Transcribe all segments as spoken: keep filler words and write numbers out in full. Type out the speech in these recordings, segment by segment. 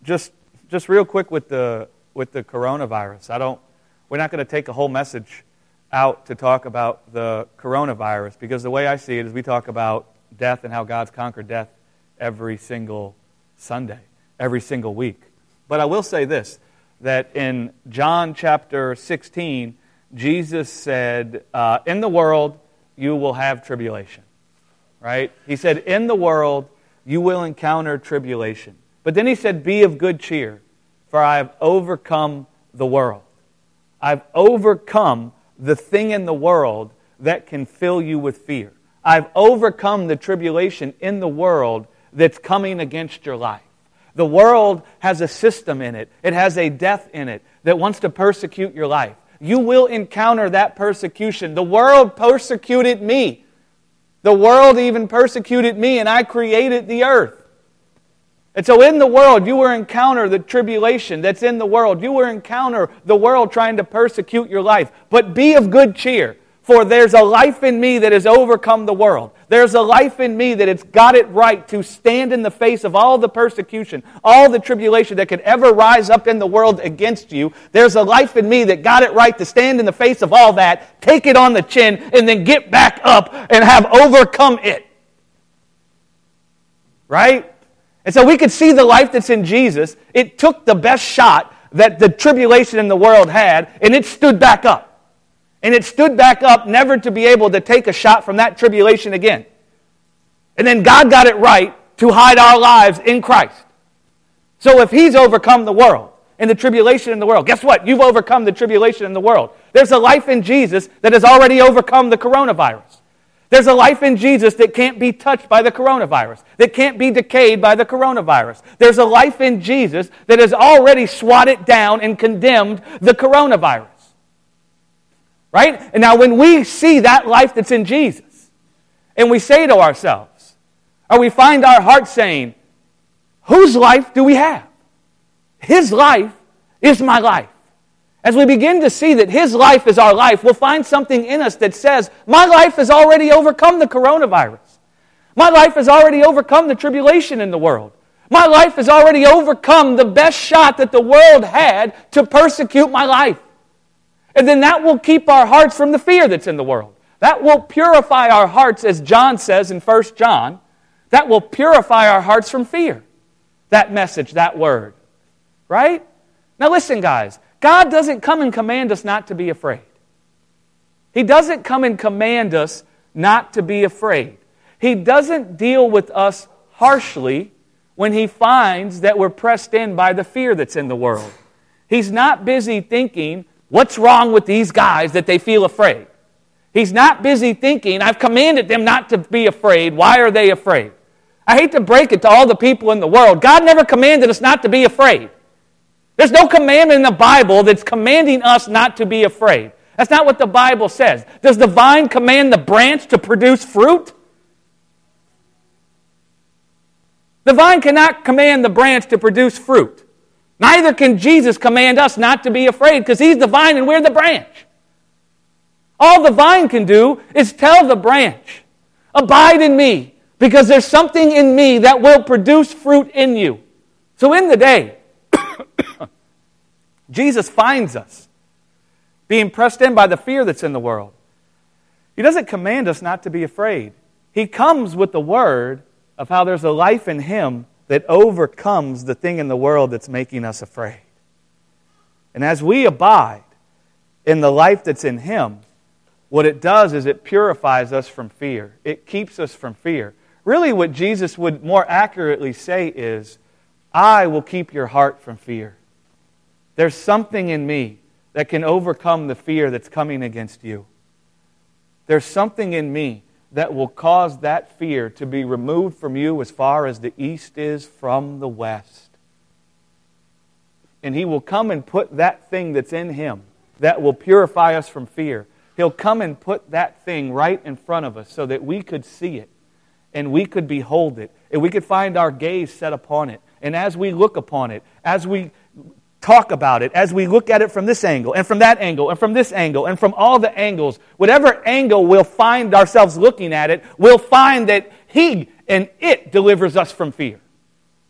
just just real quick with the with the coronavirus. I don't. We're not going to take a whole message out to talk about the coronavirus, because the way I see it is we talk about death and how God's conquered death every single Sunday, every single week. But I will say this, that in John chapter sixteen, Jesus said, uh, in the world you will have tribulation, right? He said, in the world you will encounter tribulation. But then he said, be of good cheer, for I have overcome the world. I've overcome the thing in the world that can fill you with fear. I've overcome the tribulation in the world that's coming against your life. The world has a system in it. It has a death in it that wants to persecute your life. You will encounter that persecution. The world persecuted me. The world even persecuted me, and I created the earth. And so in the world, you will encounter the tribulation that's in the world. You will encounter the world trying to persecute your life. But be of good cheer, for there's a life in me that has overcome the world. There's a life in me that has got it right to stand in the face of all the persecution, all the tribulation that could ever rise up in the world against you. There's a life in me that got it right to stand in the face of all that, take it on the chin, and then get back up and have overcome it. Right? And so we could see the life that's in Jesus. It took the best shot that the tribulation in the world had, and it stood back up. And it stood back up never to be able to take a shot from that tribulation again. And then God got it right to hide our lives in Christ. So if He's overcome the world and the tribulation in the world, guess what? You've overcome the tribulation in the world. There's a life in Jesus that has already overcome the coronavirus. There's a life in Jesus that can't be touched by the coronavirus, that can't be decayed by the coronavirus. There's a life in Jesus that has already swatted down and condemned the coronavirus. Right? And now when we see that life that's in Jesus, and we say to ourselves, or we find our heart saying, whose life do we have? His life is my life. As we begin to see that His life is our life, we'll find something in us that says, my life has already overcome the coronavirus. My life has already overcome the tribulation in the world. My life has already overcome the best shot that the world had to persecute my life. And then that will keep our hearts from the fear that's in the world. That will purify our hearts, as John says in First John. That will purify our hearts from fear. That message, that word. Right? Now listen, guys. God doesn't come and command us not to be afraid. He doesn't come and command us not to be afraid. He doesn't deal with us harshly when He finds that we're pressed in by the fear that's in the world. He's not busy thinking, what's wrong with these guys that they feel afraid? He's not busy thinking, I've commanded them not to be afraid. Why are they afraid? I hate to break it to all the people in the world. God never commanded us not to be afraid. There's no commandment in the Bible that's commanding us not to be afraid. That's not what the Bible says. Does the vine command the branch to produce fruit? The vine cannot command the branch to produce fruit. Neither can Jesus command us not to be afraid, because He's the vine and we're the branch. All the vine can do is tell the branch, abide in me, because there's something in me that will produce fruit in you. So in the day, Jesus finds us being pressed in by the fear that's in the world. He doesn't command us not to be afraid. He comes with the word of how there's a life in Him that overcomes the thing in the world that's making us afraid. And as we abide in the life that's in Him, what it does is it purifies us from fear. It keeps us from fear. Really what Jesus would more accurately say is, I will keep your heart from fear. There's something in me that can overcome the fear that's coming against you. There's something in me that will cause that fear to be removed from you as far as the east is from the west. And He will come and put that thing that's in Him that will purify us from fear. He'll come and put that thing right in front of us so that we could see it and we could behold it and we could find our gaze set upon it. And as we look upon it, as we talk about it, as we look at it from this angle, and from that angle, and from this angle, and from all the angles, whatever angle we'll find ourselves looking at it, we'll find that He and it delivers us from fear.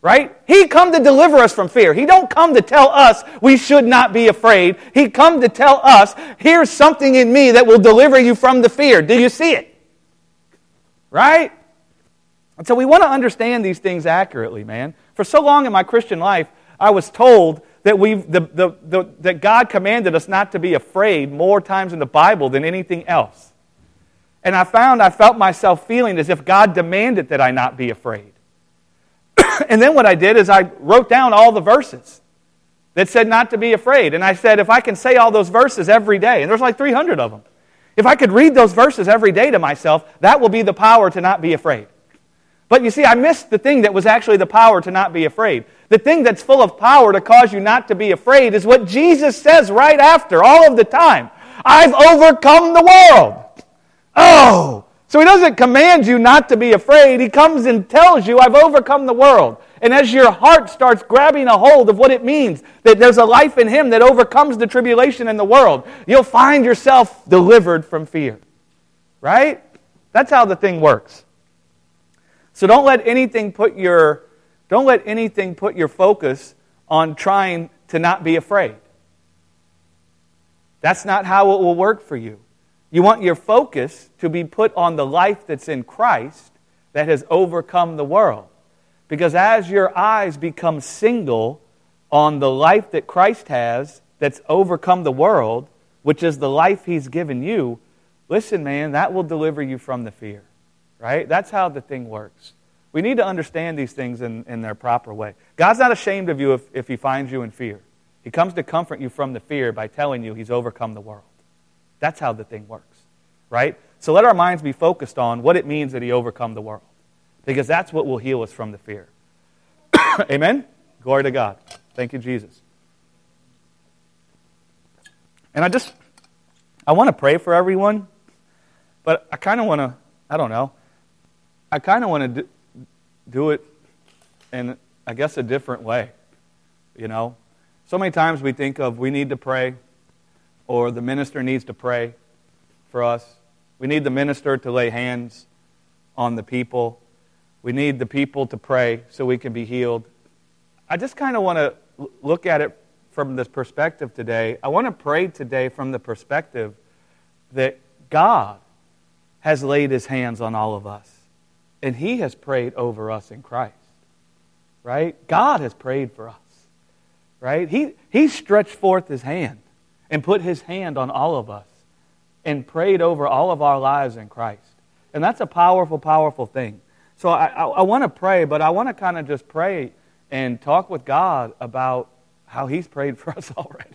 Right? He come to deliver us from fear. He don't come to tell us we should not be afraid. He come to tell us, here's something in me that will deliver you from the fear. Do you see it? Right? And so we want to understand these things accurately, man. For so long in my Christian life, I was told that we, the, the, the, that God commanded us not to be afraid more times in the Bible than anything else. And I found I felt myself feeling as if God demanded that I not be afraid. And then what I did is I wrote down all the verses that said not to be afraid. And I said, if I can say all those verses every day, and there's like three hundred of them, if I could read those verses every day to myself, that will be the power to not be afraid. But you see, I missed the thing that was actually the power to not be afraid. The thing that's full of power to cause you not to be afraid is what Jesus says right after, all of the time. I've overcome the world. Oh! So He doesn't command you not to be afraid. He comes and tells you, I've overcome the world. And as your heart starts grabbing a hold of what it means, that there's a life in Him that overcomes the tribulation in the world, you'll find yourself delivered from fear. Right? That's how the thing works. So don't let anything put your, don't let anything put your focus on trying to not be afraid. That's not how it will work for you. You want your focus to be put on the life that's in Christ that has overcome the world. Because as your eyes become single on the life that Christ has that's overcome the world, which is the life He's given you, listen, man, that will deliver you from the fear. Right? That's how the thing works. We need to understand these things in, in their proper way. God's not ashamed of you if, if He finds you in fear. He comes to comfort you from the fear by telling you He's overcome the world. That's how the thing works, right? So let our minds be focused on what it means that He overcome the world, because that's what will heal us from the fear. Amen? Glory to God. Thank you, Jesus. And I just, I want to pray for everyone, but I kind of want to, I don't know, I kind of want to do, do it in, I guess, a different way, you know? So many times we think of we need to pray, or the minister needs to pray for us. We need the minister to lay hands on the people. We need the people to pray so we can be healed. I just kind of want to look at it from this perspective today. I want to pray today from the perspective that God has laid His hands on all of us. And He has prayed over us in Christ. Right? God has prayed for us. Right? He, he stretched forth His hand and put His hand on all of us and prayed over all of our lives in Christ. And that's a powerful, powerful thing. So I, I, I want to pray, but I want to kind of just pray and talk with God about how He's prayed for us already.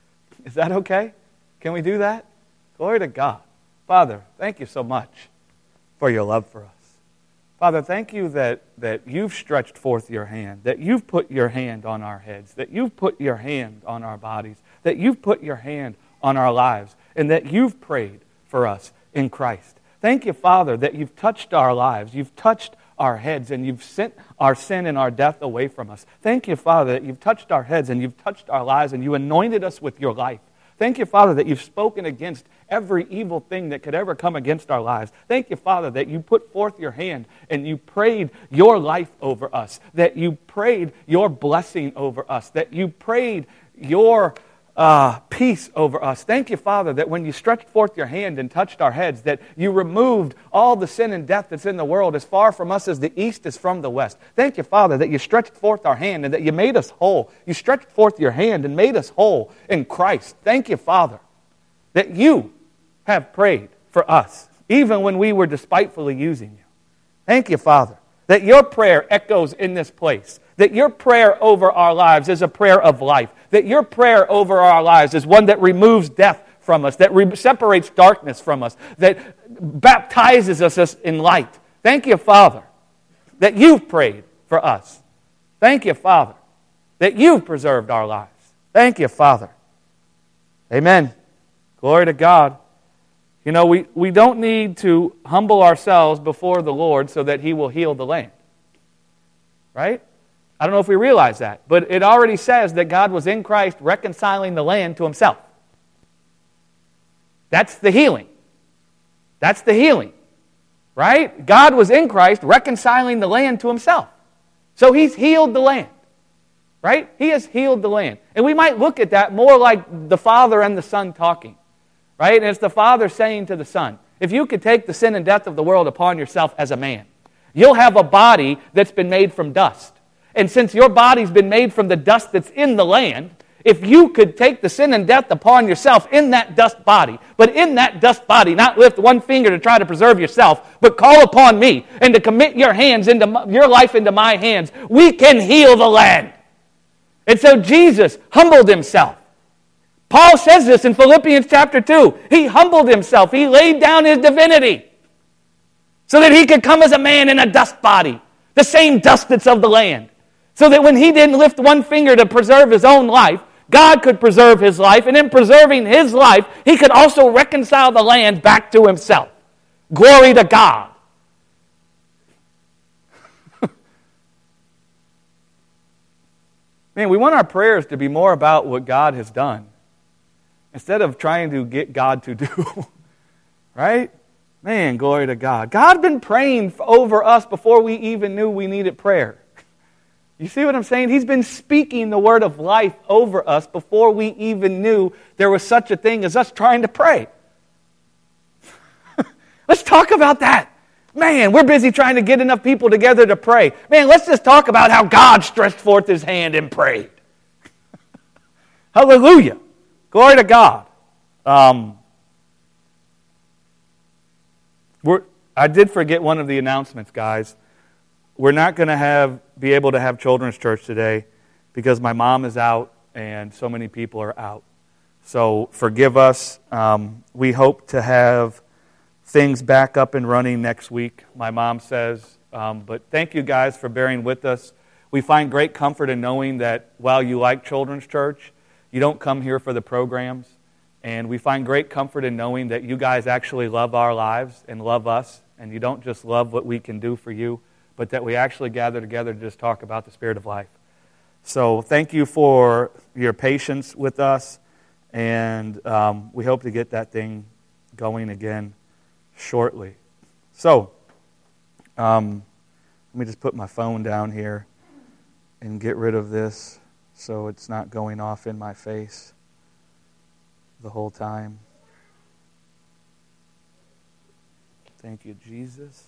Is that okay? Can we do that? Glory to God. Father, thank you so much for your love for us. Father, thank you that, that you've stretched forth your hand, that you've put your hand on our heads, that you've put your hand on our bodies, that you've put your hand on our lives, and that you've prayed for us in Christ. Thank you, Father, that you've touched our lives, you've touched our heads, and you've sent our sin and our death away from us. Thank you, Father, that you've touched our heads and you've touched our lives, and you anointed us with your life. Thank you, Father, that you've spoken against every evil thing that could ever come against our lives. Thank you, Father, that you put forth your hand and you prayed your life over us, that you prayed your blessing over us, that you prayed your uh, peace over us. Thank you, Father, that when you stretched forth your hand and touched our heads, that you removed all the sin and death that's in the world as far from us as the east is from the west. Thank you, Father, that you stretched forth our hand and that you made us whole. You stretched forth your hand and made us whole in Christ. Thank you, Father, that you have prayed for us, even when we were despitefully using you. Thank you, Father, that your prayer echoes in this place, that your prayer over our lives is a prayer of life, that your prayer over our lives is one that removes death from us, that re- separates darkness from us, that baptizes us in light. Thank you, Father, that you've prayed for us. Thank you, Father, that you've preserved our lives. Thank you, Father. Amen. Glory to God. You know, we, we don't need to humble ourselves before the Lord so that He will heal the land. Right? I don't know if we realize that, but it already says that God was in Christ reconciling the land to Himself. That's the healing. That's the healing. Right? God was in Christ reconciling the land to Himself. So he's healed the land, right? He has healed the land. And we might look at that more like the Father and the Son talking, right? And it's the Father saying to the Son, if you could take the sin and death of the world upon yourself as a man, you'll have a body that's been made from dust. And since your body's been made from the dust that's in the land, if you could take the sin and death upon yourself in that dust body, but in that dust body, not lift one finger to try to preserve yourself, but call upon me and to commit your hands into my, your life into my hands, we can heal the land. And so Jesus humbled himself. Paul says this in Philippians chapter two. He humbled himself. He laid down his divinity so that he could come as a man in a dust body, the same dust that's of the land. So that when he didn't lift one finger to preserve his own life, God could preserve his life, and in preserving his life, he could also reconcile the land back to himself. Glory to God. Man, we want our prayers to be more about what God has done instead of trying to get God to do. Right? Man, glory to God. God had been praying over us before we even knew we needed prayer. You see what I'm saying? He's been speaking the word of life over us before we even knew there was such a thing as us trying to pray. Let's talk about that. Man, we're busy trying to get enough people together to pray. Man, let's just talk about how God stretched forth his hand and prayed. Hallelujah. Glory to God. Um, we're, I did forget one of the announcements, guys. We're not going to have be able to have children's church today because my mom is out and so many people are out. So forgive us. Um, we hope to have things back up and running next week, my mom says. Um, but thank you guys for bearing with us. We find great comfort in knowing that while you like children's church, you don't come here for the programs. And we find great comfort in knowing that you guys actually love our lives and love us. And you don't just love what we can do for you, but that we actually gather together to just talk about the Spirit of life. So thank you for your patience with us, and um, we hope to get that thing going again shortly. So, um, let me just put my phone down here and get rid of this so it's not going off in my face the whole time. Thank you, Jesus.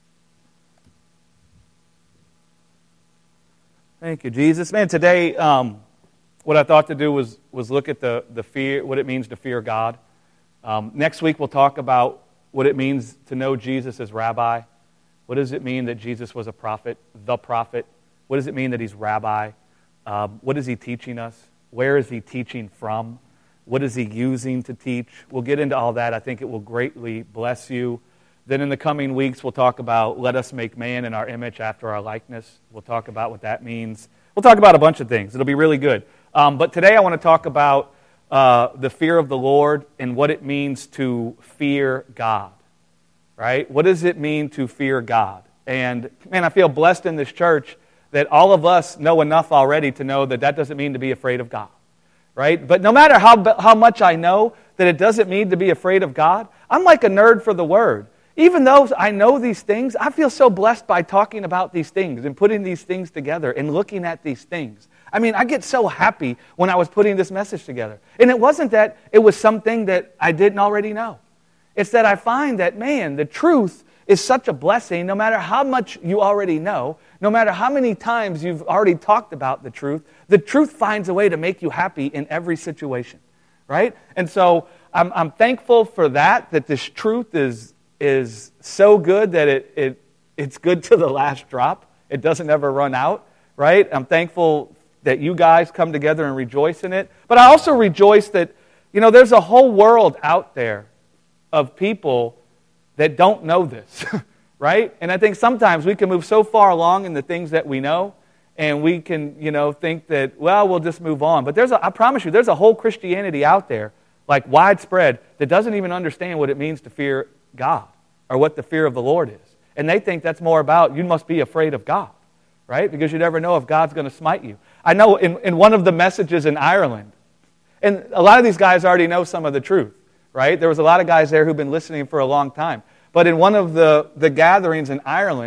Thank you, Jesus. Man, today, um, what I thought to do was was look at the, the fear, what it means to fear God. Um, next week, we'll talk about what it means to know Jesus as rabbi. What does it mean that Jesus was a prophet, the prophet? What does it mean that he's rabbi? Um, what is he teaching us? Where is he teaching from? What is he using to teach? We'll get into all that. I think it will greatly bless you. Then in the coming weeks, we'll talk about let us make man in our image after our likeness. We'll talk about what that means. We'll talk about a bunch of things. It'll be really good. Um, but today I want to talk about uh, the fear of the Lord and what it means to fear God. Right? What does it mean to fear God? And, man, I feel blessed in this church that all of us know enough already to know that that doesn't mean to be afraid of God. Right? But no matter how, how much I know that it doesn't mean to be afraid of God, I'm like a nerd for the Word. Even though I know these things, I feel so blessed by talking about these things and putting these things together and looking at these things. I mean, I get so happy when I was putting this message together. And it wasn't that it was something that I didn't already know. It's that I find that, man, the truth is such a blessing no matter how much you already know, no matter how many times you've already talked about the truth, the truth finds a way to make you happy in every situation, right? And so I'm, I'm thankful for that, that this truth is is so good that it, it it's good to the last drop. It doesn't ever run out, right? I'm thankful that you guys come together and rejoice in it. But I also rejoice that, you know, there's a whole world out there of people that don't know this, right? And I think sometimes we can move so far along in the things that we know, and we can, you know, think that, well, we'll just move on. But there's a, I promise you, there's a whole Christianity out there, like widespread, that doesn't even understand what it means to fear God, or what the fear of the Lord is. And they think that's more about, you must be afraid of God, right? Because you never know if God's going to smite you. I know in, in one of the messages in Ireland, and a lot of these guys already know some of the truth, right? There was a lot of guys there who've been listening for a long time. But in one of the, the gatherings in Ireland,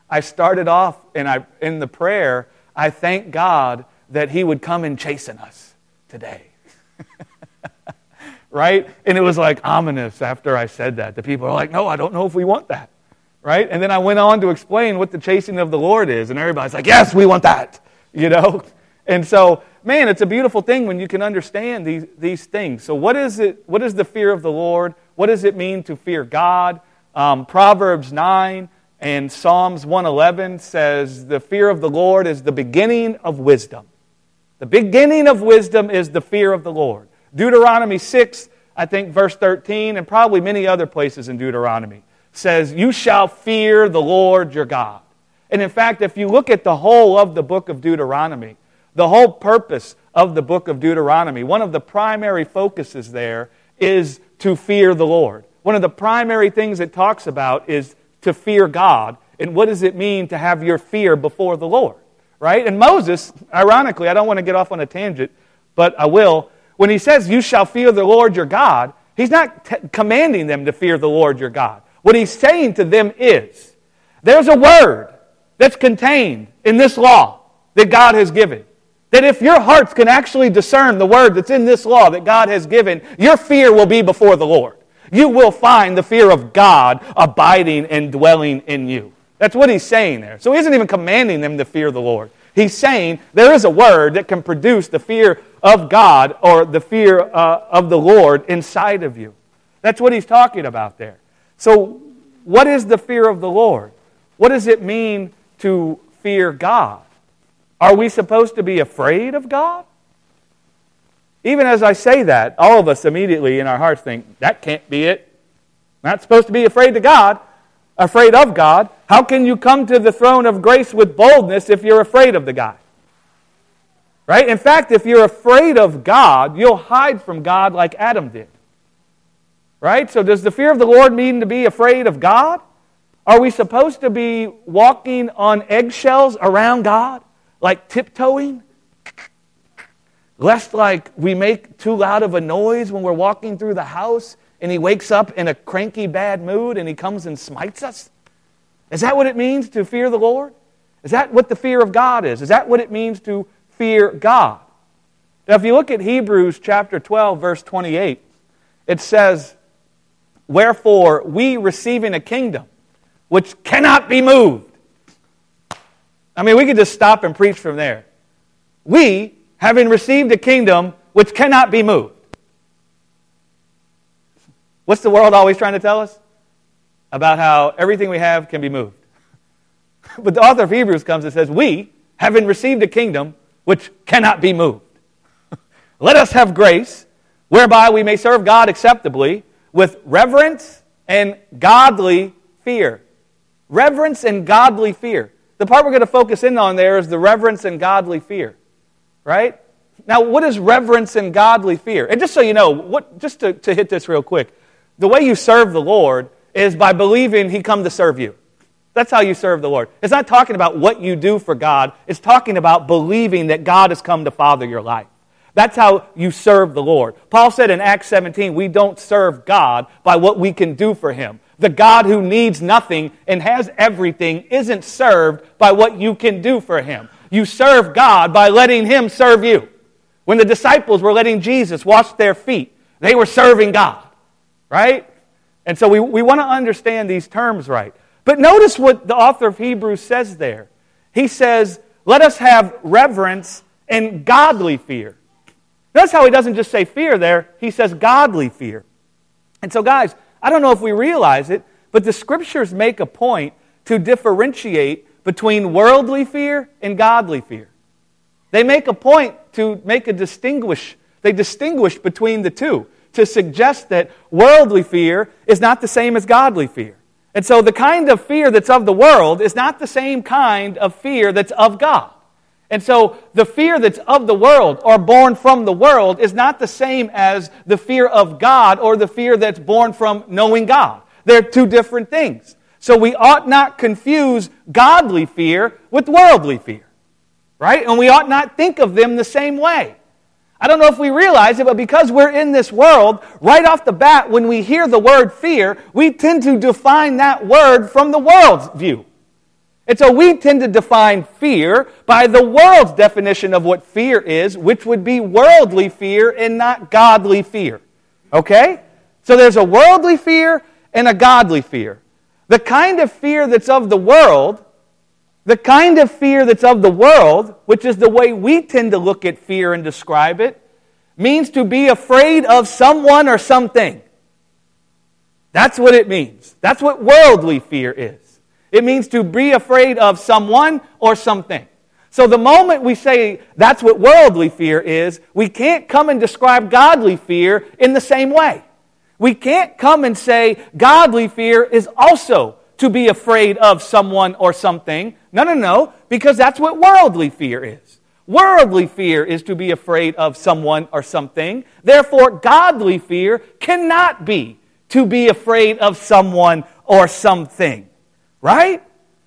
I started off and I in the prayer, I thank God that He would come and chasten us today. Right? And it was like ominous after I said that. The people are like, no, I don't know if we want that. Right? And then I went on to explain what the chastening of the Lord is. And everybody's like, yes, we want that. You know? And so, man, it's a beautiful thing when you can understand these, these things. So what is it? What is the fear of the Lord? What does it mean to fear God? Um, Proverbs nine and Psalms one eleven says the fear of the Lord is the beginning of wisdom. The beginning of wisdom is the fear of the Lord. Deuteronomy six, I think verse thirteen, and probably many other places in Deuteronomy, says, you shall fear the Lord your God. And in fact, if you look at the whole of the book of Deuteronomy, the whole purpose of the book of Deuteronomy, one of the primary focuses there is to fear the Lord. One of the primary things it talks about is to fear God. And what does it mean to have your fear before the Lord? Right? And Moses, ironically, I don't want to get off on a tangent, but I will. When he says, you shall fear the Lord your God, he's not t- commanding them to fear the Lord your God. What he's saying to them is, there's a word that's contained in this law that God has given. That if your hearts can actually discern the word that's in this law that God has given, your fear will be before the Lord. You will find the fear of God abiding and dwelling in you. That's what he's saying there. So he isn't even commanding them to fear the Lord. He's saying there is a word that can produce the fear of God or the fear uh, of the Lord inside of you. That's what he's talking about there. So what is the fear of the Lord? What does it mean to fear God? Are we supposed to be afraid of God? Even as I say that, all of us immediately in our hearts think, that can't be it. I'm not supposed to be afraid of God, afraid of God. How can you come to the throne of grace with boldness if you're afraid of the guy? Right? In fact, if you're afraid of God, you'll hide from God like Adam did. Right? So does the fear of the Lord mean to be afraid of God? Are we supposed to be walking on eggshells around God? Like tiptoeing? Lest like we make too loud of a noise when we're walking through the house and he wakes up in a cranky bad mood and he comes and smites us? Is that what it means to fear the Lord? Is that what the fear of God is? Is that what it means to fear God? Now if you look at Hebrews chapter twelve verse twenty-eight, it says, wherefore we receiving a kingdom which cannot be moved. I mean, we could just stop and preach from there. We, having received a kingdom which cannot be moved. What's the world always trying to tell us? About how everything we have can be moved. But the author of Hebrews comes and says, we, having received a kingdom which cannot be moved, let us have grace, whereby we may serve God acceptably, with reverence and godly fear. Reverence and godly fear. The part we're going to focus in on there is the reverence and godly fear. Right? Now, what is reverence and godly fear? And just so you know, what, just to, to hit this real quick, the way you serve the Lord is by believing He come to serve you. That's how you serve the Lord. It's not talking about what you do for God. It's talking about believing that God has come to father your life. That's how you serve the Lord. Paul said in Acts seventeen, we don't serve God by what we can do for Him. The God who needs nothing and has everything isn't served by what you can do for Him. You serve God by letting Him serve you. When the disciples were letting Jesus wash their feet, they were serving God. Right? And so we, we want to understand these terms right. But notice what the author of Hebrews says there. He says, let us have reverence and godly fear. Notice how he doesn't just say fear there, he says godly fear. And so guys, I don't know if we realize it, but the Scriptures make a point to differentiate between worldly fear and godly fear. They make a point to make a distinguish, they distinguish between the two, to suggest that worldly fear is not the same as godly fear. And so the kind of fear that's of the world is not the same kind of fear that's of God. And so the fear that's of the world or born from the world is not the same as the fear of God or the fear that's born from knowing God. They're two different things. So we ought not confuse godly fear with worldly fear. Right? And we ought not think of them the same way. I don't know if we realize it, but because we're in this world, right off the bat, when we hear the word fear, we tend to define that word from the world's view. And so we tend to define fear by the world's definition of what fear is, which would be worldly fear and not godly fear. Okay? So there's a worldly fear and a godly fear. The kind of fear that's of the world, the kind of fear that's of the world, which is the way we tend to look at fear and describe it, means to be afraid of someone or something. That's what it means. That's what worldly fear is. It means to be afraid of someone or something. So the moment we say that's what worldly fear is, we can't come and describe godly fear in the same way. We can't come and say godly fear is also to be afraid of someone or something. No, no, no, because that's what worldly fear is. Worldly fear is to be afraid of someone or something. Therefore, godly fear cannot be to be afraid of someone or something. Right?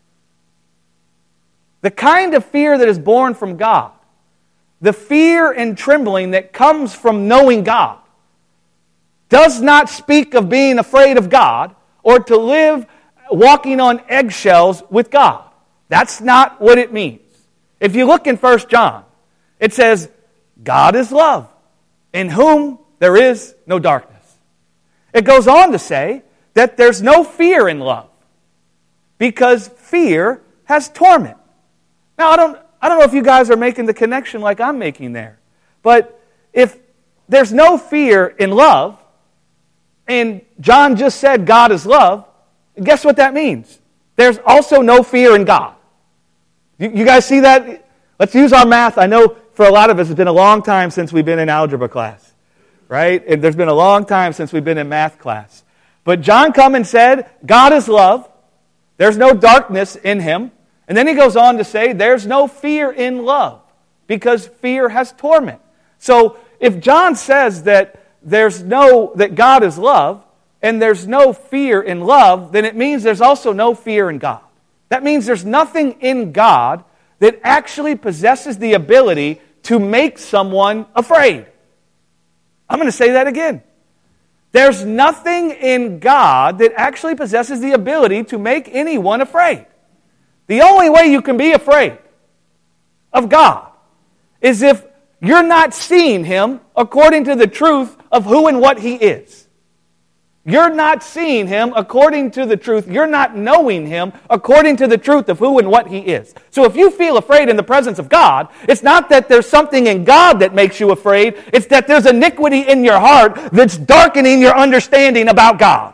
The kind of fear that is born from God, the fear and trembling that comes from knowing God, does not speak of being afraid of God or to live walking on eggshells with God. That's not what it means. If you look in First John, it says, God is love, in whom there is no darkness. It goes on to say that there's no fear in love, because fear has torment. Now, I don't, I don't know if you guys are making the connection like I'm making there. But if there's no fear in love, and John just said God is love, guess what that means? There's also no fear in God. You, you guys see that? Let's use our math. I know for a lot of us it's been a long time since we've been in algebra class. Right? And there's been a long time since we've been in math class. But John come and said, God is love. There's no darkness in Him. And then he goes on to say, there's no fear in love, because fear has torment. So if John says that there's no that God is love, and there's no fear in love, then it means there's also no fear in God. That means there's nothing in God that actually possesses the ability to make someone afraid. I'm going to say that again. There's nothing in God that actually possesses the ability to make anyone afraid. The only way you can be afraid of God is if you're not seeing Him according to the truth of who and what He is. You're not seeing Him according to the truth. You're not knowing Him according to the truth of who and what He is. So if you feel afraid in the presence of God, it's not that there's something in God that makes you afraid. It's that there's iniquity in your heart that's darkening your understanding about God.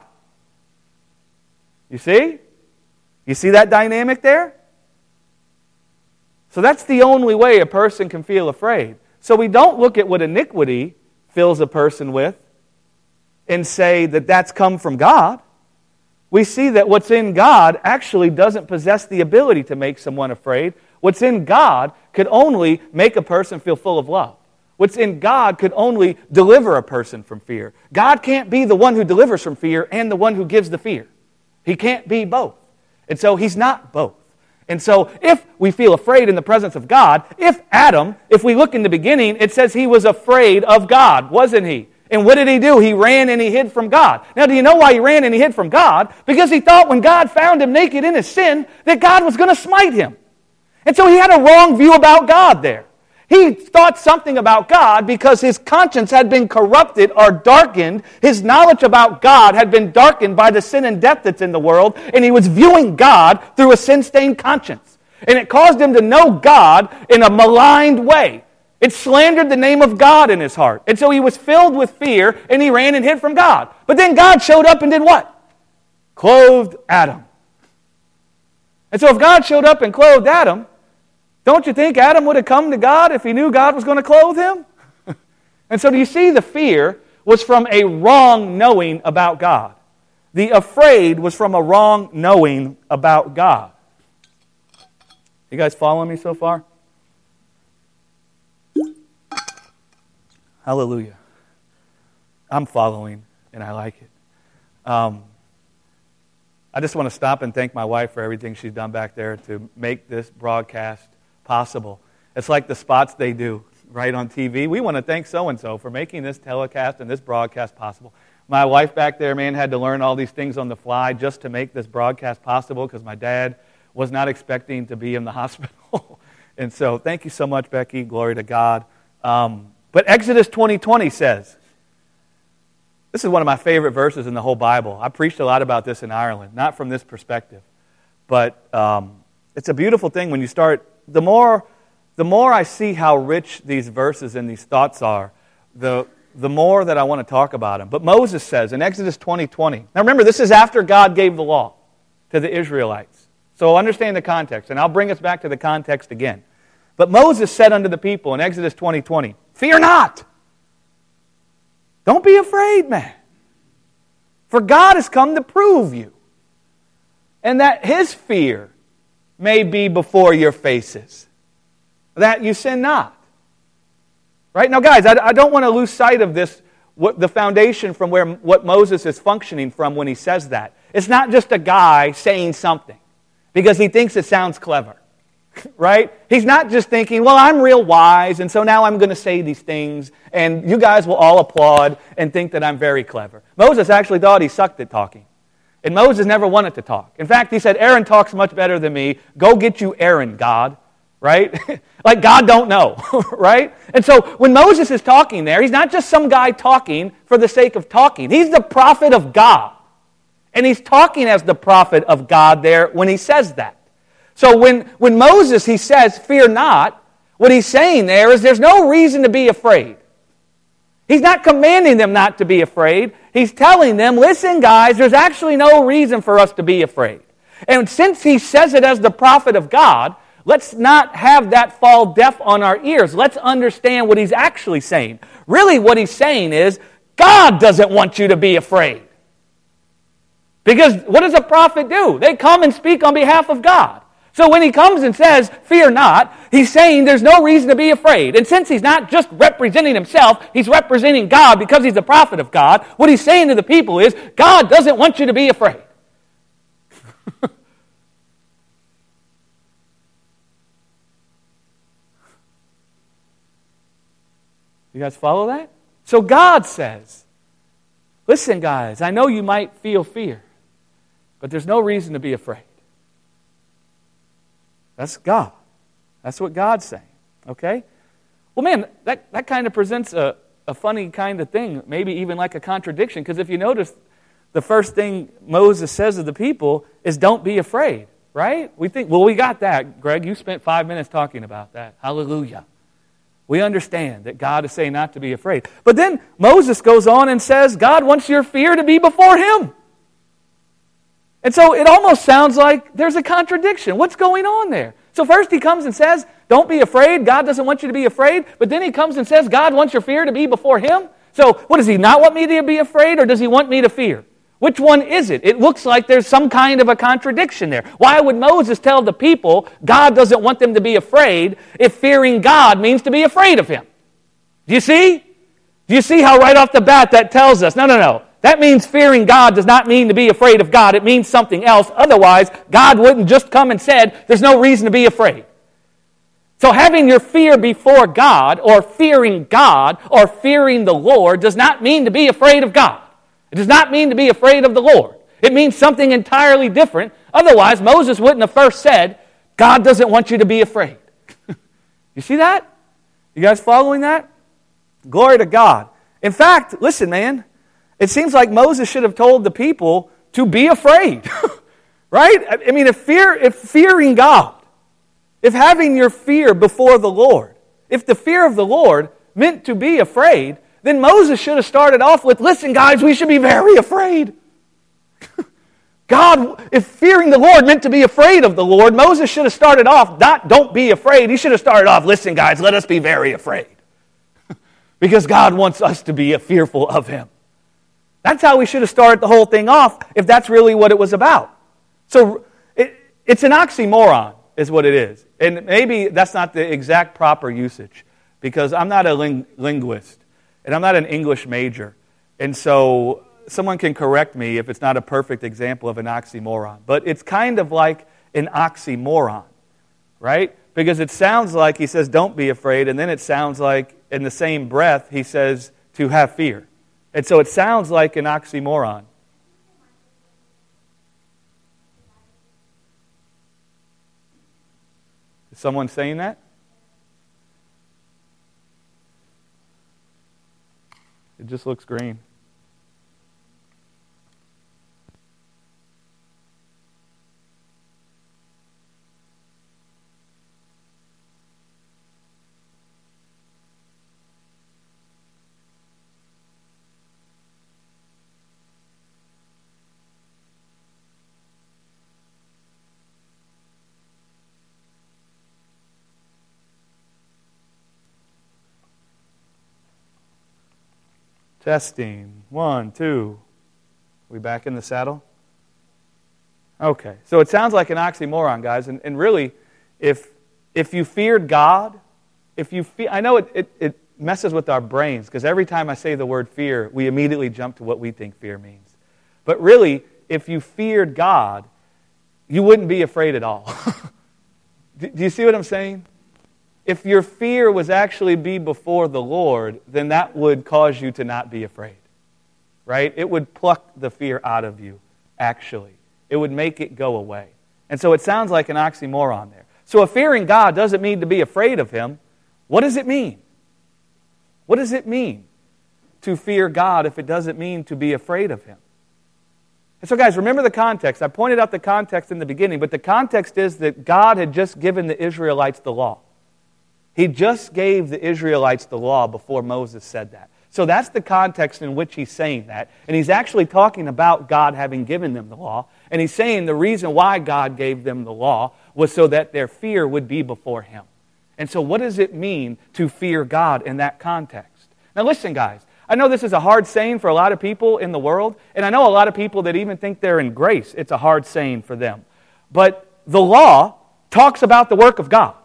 You see? You see that dynamic there? So that's the only way a person can feel afraid. So we don't look at what iniquity fills a person with and say that that's come from God. We see that what's in God actually doesn't possess the ability to make someone afraid. What's in God could only make a person feel full of love. What's in God could only deliver a person from fear. God can't be the one who delivers from fear and the one who gives the fear. He can't be both. And so He's not both. And so if we feel afraid in the presence of God, if Adam, if we look in the beginning, it says he was afraid of God, wasn't he? And what did he do? He ran and he hid from God. Now, do you know why he ran and he hid from God? Because he thought when God found him naked in his sin, that God was going to smite him. And so he had a wrong view about God there. He thought something about God because his conscience had been corrupted or darkened. His knowledge about God had been darkened by the sin and death that's in the world, and he was viewing God through a sin-stained conscience. And it caused him to know God in a maligned way. It slandered the name of God in his heart. And so he was filled with fear, and he ran and hid from God. But then God showed up and did what? Clothed Adam. And so if God showed up and clothed Adam, don't you think Adam would have come to God if he knew God was going to clothe him? And so do you see the fear was from a wrong knowing about God. The afraid was from a wrong knowing about God. You guys following me so far? Hallelujah. I'm following, and I like it. Um, I just want to stop and thank my wife for everything she's done back there to make this broadcast possible. It's like the spots they do right on T V. We want to thank so-and-so for making this telecast and this broadcast possible. My wife back there, man, had to learn all these things on the fly just to make this broadcast possible because my dad was not expecting to be in the hospital. And so thank you so much, Becky. Glory to God. Um, but Exodus twenty twenty says, this is one of my favorite verses in the whole Bible. I preached a lot about this in Ireland, not from this perspective. But um, it's a beautiful thing when you start, the more, the more I see how rich these verses and these thoughts are, the, the more that I want to talk about them. But Moses says in Exodus twenty twenty, now remember, this is after God gave the law to the Israelites. So understand the context, and I'll bring us back to the context again. But Moses said unto the people in Exodus twenty twenty, fear not. Don't be afraid, man. For God has come to prove you, and that His fear may be before your faces, that you sin not. Right? Now, guys, I, I don't want to lose sight of this, what, the foundation from where what Moses is functioning from when he says that. It's not just a guy saying something because he thinks it sounds clever. Right? He's not just thinking, well, I'm real wise, and so now I'm going to say these things, and you guys will all applaud and think that I'm very clever. Moses actually thought he sucked at talking. And Moses never wanted to talk. In fact, he said, Aaron talks much better than me. Go get you Aaron, God. Right? Like God don't know. Right? And so when Moses is talking there, he's not just some guy talking for the sake of talking. He's the prophet of God. And he's talking as the prophet of God there when he says that. So when, when Moses, he says, fear not, what he's saying there is there's no reason to be afraid. He's not commanding them not to be afraid. He's telling them, listen guys, there's actually no reason for us to be afraid. And since he says it as the prophet of God, let's not have that fall deaf on our ears. Let's understand what he's actually saying. Really what he's saying is, God doesn't want you to be afraid. Because what does a prophet do? They come and speak on behalf of God. So when he comes and says, fear not, he's saying there's no reason to be afraid. And since he's not just representing himself, he's representing God because he's the prophet of God, what he's saying to the people is, God doesn't want you to be afraid. You guys follow that? So God says, listen guys, I know you might feel fear, but there's no reason to be afraid. That's God. That's what God's saying. Okay? Well, man, that, that kind of presents a, a funny kind of thing, maybe even like a contradiction, because if you notice, the first thing Moses says to the people is don't be afraid, right? We think, well, we got that. Greg, you spent five minutes talking about that. Hallelujah. We understand that God is saying not to be afraid. But then Moses goes on and says, God wants your fear to be before Him. And so it almost sounds like there's a contradiction. What's going on there? So first he comes and says, don't be afraid. God doesn't want you to be afraid. But then he comes and says, God wants your fear to be before Him. So what, does He not want me to be afraid, or does He want me to fear? Which one is it? It looks like there's some kind of a contradiction there. Why would Moses tell the people God doesn't want them to be afraid if fearing God means to be afraid of Him? Do you see? Do you see how right off the bat that tells us, no, no, no. That means fearing God does not mean to be afraid of God. It means something else. Otherwise, God wouldn't just come and said, there's no reason to be afraid. So having your fear before God, or fearing God, or fearing the Lord, does not mean to be afraid of God. It does not mean to be afraid of the Lord. It means something entirely different. Otherwise, Moses wouldn't have first said, God doesn't want you to be afraid. You see that? You guys following that? Glory to God. In fact, listen, man, it seems like Moses should have told the people to be afraid. Right? I mean, if fear, if fearing God, if having your fear before the Lord, if the fear of the Lord meant to be afraid, then Moses should have started off with, listen guys, we should be very afraid. God, if fearing the Lord meant to be afraid of the Lord, Moses should have started off, not don't be afraid. He should have started off, listen guys, let us be very afraid. Because God wants us to be fearful of Him. That's how we should have started the whole thing off, if that's really what it was about. So it, it's an oxymoron, is what it is. And maybe that's not the exact proper usage, because I'm not a ling- linguist, and I'm not an English major. And so someone can correct me if it's not a perfect example of an oxymoron. But it's kind of like an oxymoron, right? Because it sounds like he says, don't be afraid, and then it sounds like, in the same breath, he says to have fear. And so it sounds like an oxymoron. Is someone saying that? It just looks green. Testing. One, two. We back in the saddle? Okay. So it sounds like an oxymoron, guys. And, and really, if if you feared God, if you fe- I know it, it, it messes with our brains, because every time I say the word fear, we immediately jump to what we think fear means. But really, if you feared God, you wouldn't be afraid at all. do, do you see what I'm saying? If your fear was actually be before the Lord, then that would cause you to not be afraid, right? It would pluck the fear out of you, actually. It would make it go away. And so it sounds like an oxymoron there. So if fearing God doesn't mean to be afraid of Him, what does it mean? What does it mean to fear God if it doesn't mean to be afraid of Him? And so guys, remember the context. I pointed out the context in the beginning, but the context is that God had just given the Israelites the law. He just gave the Israelites the law before Moses said that. So that's the context in which he's saying that. And he's actually talking about God having given them the law. And he's saying the reason why God gave them the law was so that their fear would be before Him. And so what does it mean to fear God in that context? Now listen, guys. I know this is a hard saying for a lot of people in the world. And I know a lot of people that even think they're in grace. It's a hard saying for them. But the law talks about the work of God.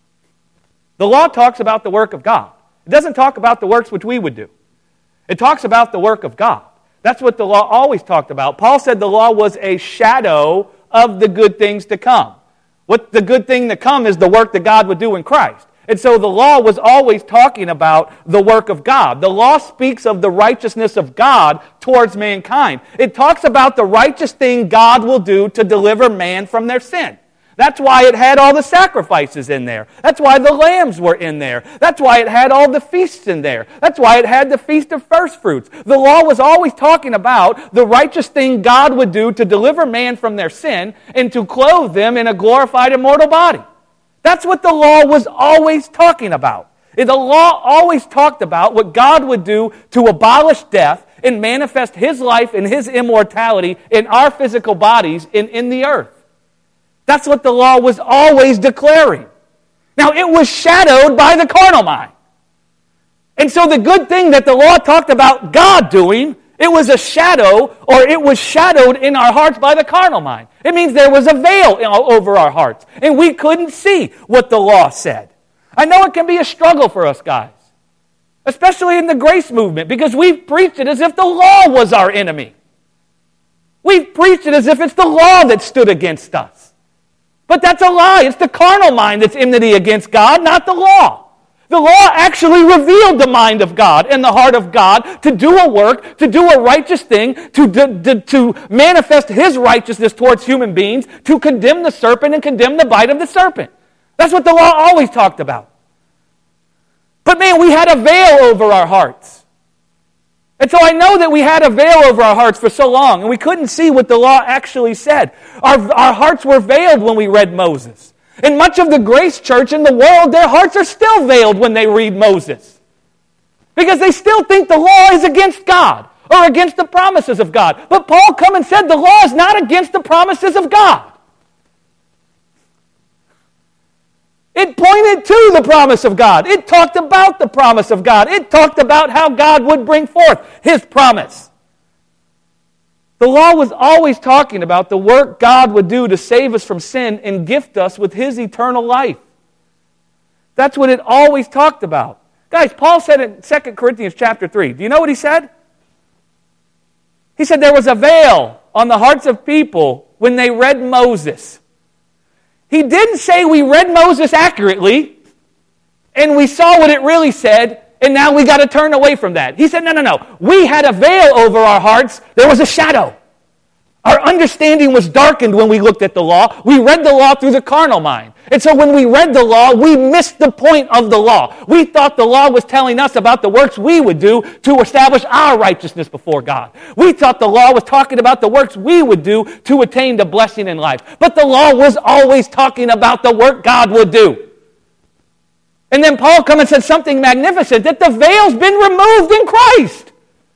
The law talks about the work of God. It doesn't talk about the works which we would do. It talks about the work of God. That's what the law always talked about. Paul said the law was a shadow of the good things to come. What the good thing to come is the work that God would do in Christ. And so the law was always talking about the work of God. The law speaks of the righteousness of God towards mankind. It talks about the righteous thing God will do to deliver man from their sin. That's why it had all the sacrifices in there. That's why the lambs were in there. That's why it had all the feasts in there. That's why it had the feast of first fruits. The law was always talking about the righteous thing God would do to deliver man from their sin and to clothe them in a glorified immortal body. That's what the law was always talking about. The law always talked about what God would do to abolish death and manifest His life and His immortality in our physical bodies and in the earth. That's what the law was always declaring. Now, it was shadowed by the carnal mind. And so the good thing that the law talked about God doing, it was a shadow, or it was shadowed in our hearts by the carnal mind. It means there was a veil over our hearts, and we couldn't see what the law said. I know it can be a struggle for us guys, especially in the grace movement, because we've preached it as if the law was our enemy. We've preached it as if it's the law that stood against us. But that's a lie. It's the carnal mind that's enmity against God, not the law. The law actually revealed the mind of God and the heart of God to do a work, to do a righteous thing, to, to, to manifest His righteousness towards human beings, to condemn the serpent and condemn the bite of the serpent. That's what the law always talked about. But man, we had a veil over our hearts. And so I know that we had a veil over our hearts for so long, and we couldn't see what the law actually said. Our, our hearts were veiled when we read Moses. And much of the grace church in the world, their hearts are still veiled when they read Moses. Because they still think the law is against God, or against the promises of God. But Paul come and said the law is not against the promises of God. It pointed to the promise of God. It talked about the promise of God. It talked about how God would bring forth His promise. The law was always talking about the work God would do to save us from sin and gift us with His eternal life. That's what it always talked about. Guys, Paul said in Second Corinthians chapter three. Do you know what he said? He said there was a veil on the hearts of people when they read Moses. He didn't say we read Moses accurately and we saw what it really said and now we got to turn away from that. He said, no, no, no. We had a veil over our hearts. There was a shadow. Our understanding was darkened when we looked at the law. We read the law through the carnal mind. And so when we read the law, we missed the point of the law. We thought the law was telling us about the works we would do to establish our righteousness before God. We thought the law was talking about the works we would do to attain the blessing in life. But the law was always talking about the work God would do. And then Paul comes and said something magnificent, that the veil's been removed in Christ.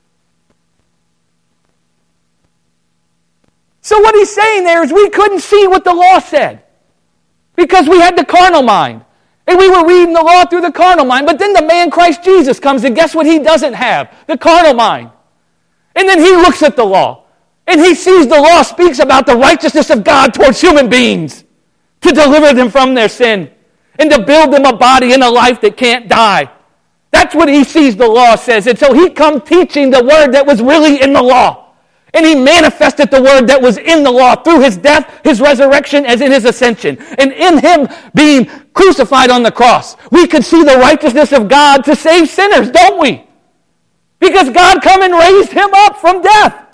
So what he's saying there is we couldn't see what the law said because we had the carnal mind. And we were reading the law through the carnal mind. But then the man Christ Jesus comes, and guess what he doesn't have? The carnal mind. And then he looks at the law. And he sees the law speaks about the righteousness of God towards human beings to deliver them from their sin and to build them a body and a life that can't die. That's what he sees the law says. And so he comes teaching the word that was really in the law. And he manifested the word that was in the law through his death, his resurrection, as in his ascension. And in him being crucified on the cross, we could see the righteousness of God to save sinners, don't we? Because God come and raised him up from death.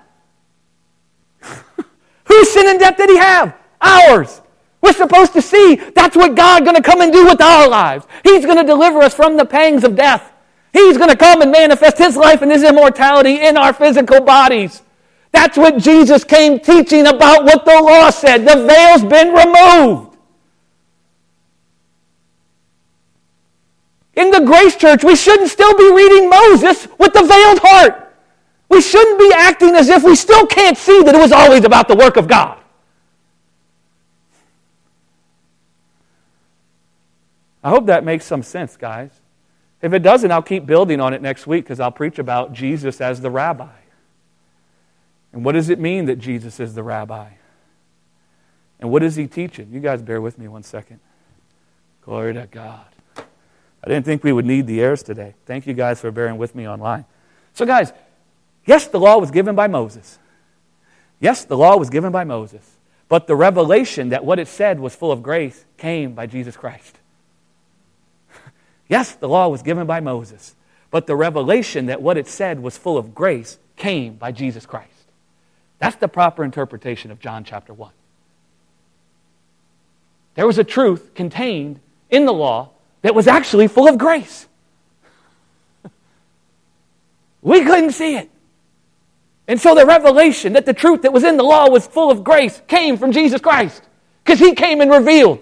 Whose sin and death did he have? Ours. We're supposed to see that's what God's going to come and do with our lives. He's going to deliver us from the pangs of death. He's going to come and manifest his life and his immortality in our physical bodies. That's what Jesus came teaching about what the law said. The veil's been removed. In the Grace Church, we shouldn't still be reading Moses with the veiled heart. We shouldn't be acting as if we still can't see that it was always about the work of God. I hope that makes some sense, guys. If it doesn't, I'll keep building on it next week because I'll preach about Jesus as the rabbi. And what does it mean that Jesus is the rabbi? And what is he teaching? You guys bear with me one second. Glory to God. I didn't think we would need the airs today. Thank you guys for bearing with me online. So guys, yes, the law was given by Moses. Yes, the law was given by Moses. But the revelation that what it said was full of grace came by Jesus Christ. Yes, the law was given by Moses. But the revelation that what it said was full of grace came by Jesus Christ. That's the proper interpretation of John chapter one. There was a truth contained in the law that was actually full of grace. We couldn't see it. And so the revelation that the truth that was in the law was full of grace came from Jesus Christ. Because he came and revealed.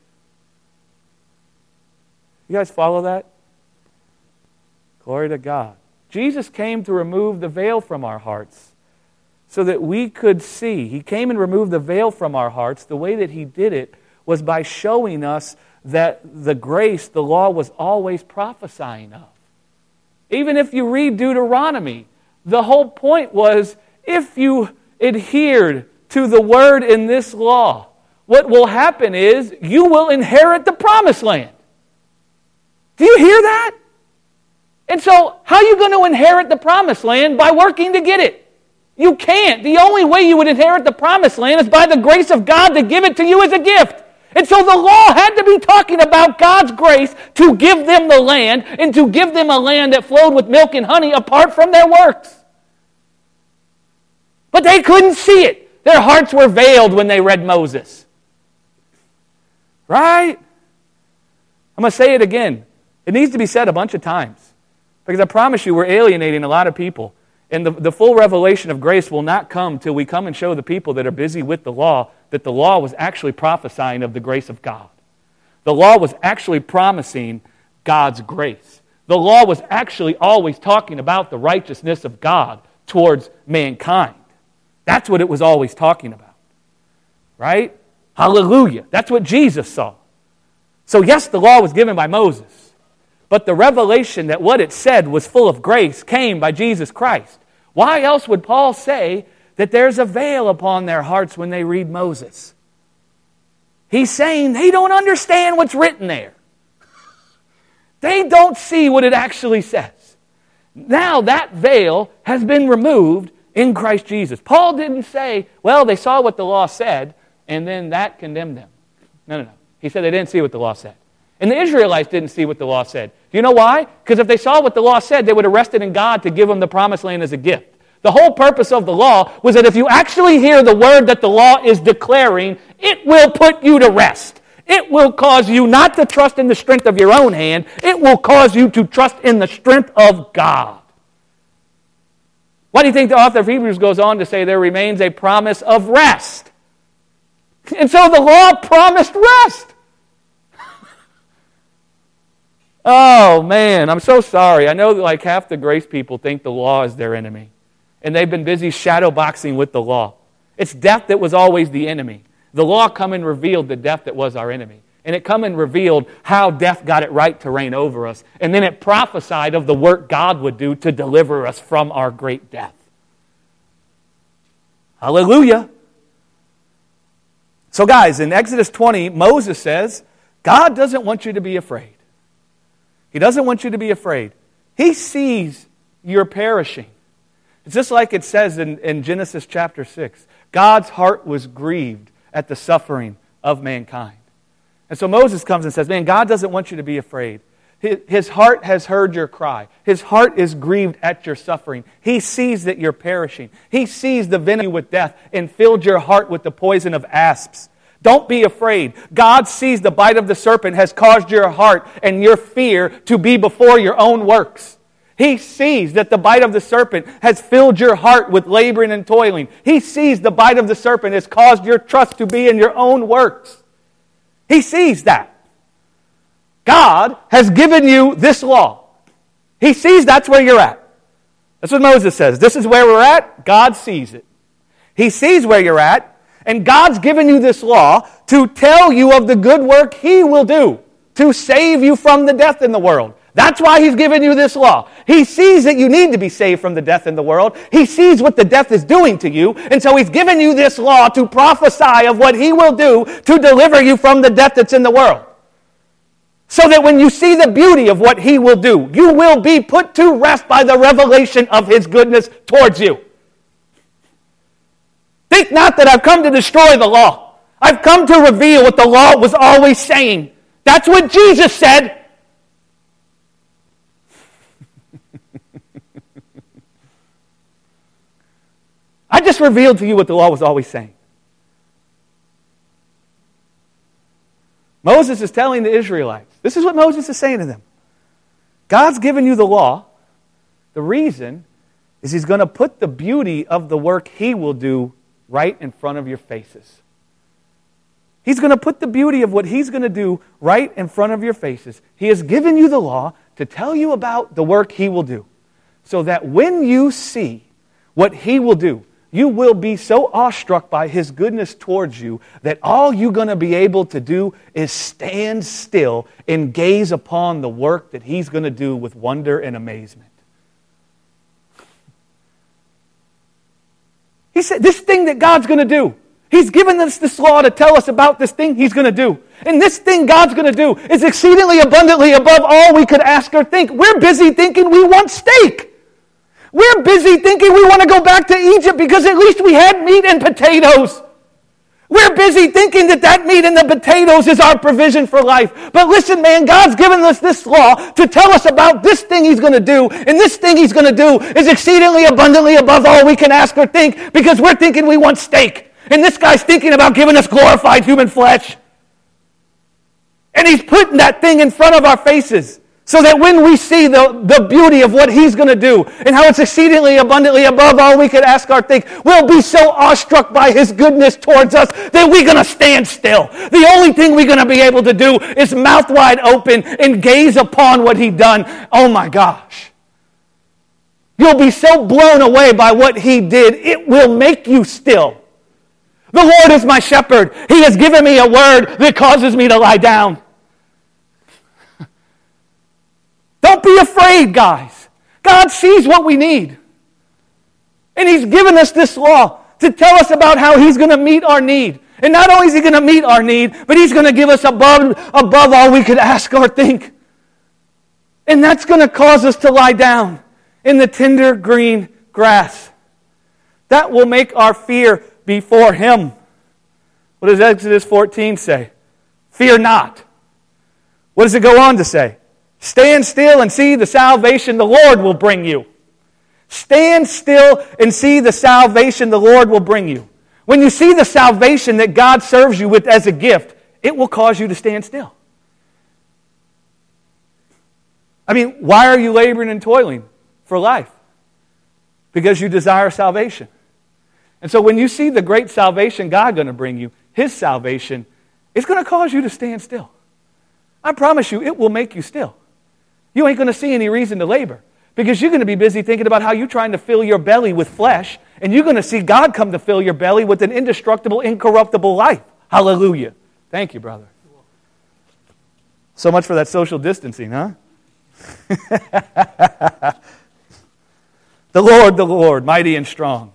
You guys follow that? Glory to God. Jesus came to remove the veil from our hearts so that we could see. He came and removed the veil from our hearts. The way that he did it was by showing us that the grace the law was always prophesying of. Even if you read Deuteronomy, the whole point was if you adhered to the word in this law, what will happen is you will inherit the promised land. Do you hear that? And so, how are you going to inherit the promised land? By working to get it. You can't. The only way you would inherit the promised land is by the grace of God to give it to you as a gift. And so the law had to be talking about God's grace to give them the land and to give them a land that flowed with milk and honey apart from their works. But they couldn't see it. Their hearts were veiled when they read Moses. Right? I'm going to say it again. It needs to be said a bunch of times. Because I promise you, we're alienating a lot of people. And the, the full revelation of grace will not come till we come and show the people that are busy with the law that the law was actually prophesying of the grace of God. The law was actually promising God's grace. The law was actually always talking about the righteousness of God towards mankind. That's what it was always talking about. Right? Hallelujah. That's what Jesus saw. So yes, the law was given by Moses. But the revelation that what it said was full of grace came by Jesus Christ. Why else would Paul say that there's a veil upon their hearts when they read Moses? He's saying they don't understand what's written there. They don't see what it actually says. Now that veil has been removed in Christ Jesus. Paul didn't say, well, they saw what the law said, and then that condemned them. No, no, no. He said they didn't see what the law said. And the Israelites didn't see what the law said. Do you know why? Because if they saw what the law said, they would have rested in God to give them the promised land as a gift. The whole purpose of the law was that if you actually hear the word that the law is declaring, it will put you to rest. It will cause you not to trust in the strength of your own hand. It will cause you to trust in the strength of God. Why do you think the author of Hebrews goes on to say there remains a promise of rest? And so the law promised rest. Oh, man, I'm so sorry. I know that like half the grace people think the law is their enemy. And they've been busy shadow boxing with the law. It's death that was always the enemy. The law come and revealed the death that was our enemy. And it come and revealed how death got it right to reign over us. And then it prophesied of the work God would do to deliver us from our great death. Hallelujah. So guys, in Exodus twenty, Moses says, God doesn't want you to be afraid. He doesn't want you to be afraid. He sees you're perishing. It's just like it says in, in Genesis chapter six. God's heart was grieved at the suffering of mankind. And so Moses comes and says, man, God doesn't want you to be afraid. His, his heart has heard your cry. His heart is grieved at your suffering. He sees that you're perishing. He sees the venom with death and filled your heart with the poison of asps. Don't be afraid. God sees the bite of the serpent has caused your heart and your fear to be before your own works. He sees that the bite of the serpent has filled your heart with laboring and toiling. He sees the bite of the serpent has caused your trust to be in your own works. He sees that. God has given you this law. He sees that's where you're at. That's what Moses says. This is where we're at. God sees it. He sees where you're at. And God's given you this law to tell you of the good work He will do to save you from the death in the world. That's why He's given you this law. He sees that you need to be saved from the death in the world. He sees what the death is doing to you. And so He's given you this law to prophesy of what He will do to deliver you from the death that's in the world. So that when you see the beauty of what He will do, you will be put to rest by the revelation of His goodness towards you. Think not that I've come to destroy the law. I've come to reveal what the law was always saying. That's what Jesus said. I just revealed to you what the law was always saying. Moses is telling the Israelites. This is what Moses is saying to them. God's given you the law. The reason is He's going to put the beauty of the work He will do right in front of your faces. He's going to put the beauty of what He's going to do right in front of your faces. He has given you the law to tell you about the work He will do. So that when you see what He will do, you will be so awestruck by His goodness towards you that all you're going to be able to do is stand still and gaze upon the work that He's going to do with wonder and amazement. He said, this thing that God's going to do, He's given us this law to tell us about this thing He's going to do. And this thing God's going to do is exceedingly abundantly above all we could ask or think. We're busy thinking we want steak. We're busy thinking we want to go back to Egypt because at least we had meat and potatoes. We're busy thinking that that meat and the potatoes is our provision for life. But listen, man, God's given us this law to tell us about this thing He's going to do. And this thing He's going to do is exceedingly abundantly above all we can ask or think because we're thinking we want steak. And this guy's thinking about giving us glorified human flesh. And He's putting that thing in front of our faces. So that when we see the, the beauty of what He's going to do and how it's exceedingly abundantly above all we could ask or think, we'll be so awestruck by His goodness towards us that we're going to stand still. The only thing we're going to be able to do is mouth wide open and gaze upon what He's done. Oh my gosh. You'll be so blown away by what He did, it will make you still. The Lord is my shepherd. He has given me a word that causes me to lie down. Don't be afraid, guys. God sees what we need. And He's given us this law to tell us about how He's going to meet our need. And not only is He going to meet our need, but He's going to give us above, above all we could ask or think. And that's going to cause us to lie down in the tender green grass. That will make our fear before Him. What does Exodus fourteen say? Fear not. What does it go on to say? Stand still and see the salvation the Lord will bring you. Stand still and see the salvation the Lord will bring you. When you see the salvation that God serves you with as a gift, it will cause you to stand still. I mean, why are you laboring and toiling for life? Because you desire salvation. And so when you see the great salvation God is going to bring you, His salvation, it's going to cause you to stand still. I promise you, it will make you still. You ain't going to see any reason to labor because you're going to be busy thinking about how you're trying to fill your belly with flesh, and you're going to see God come to fill your belly with an indestructible, incorruptible life. Hallelujah. Thank you, brother. So much for that social distancing, huh? The Lord, the Lord, mighty and strong.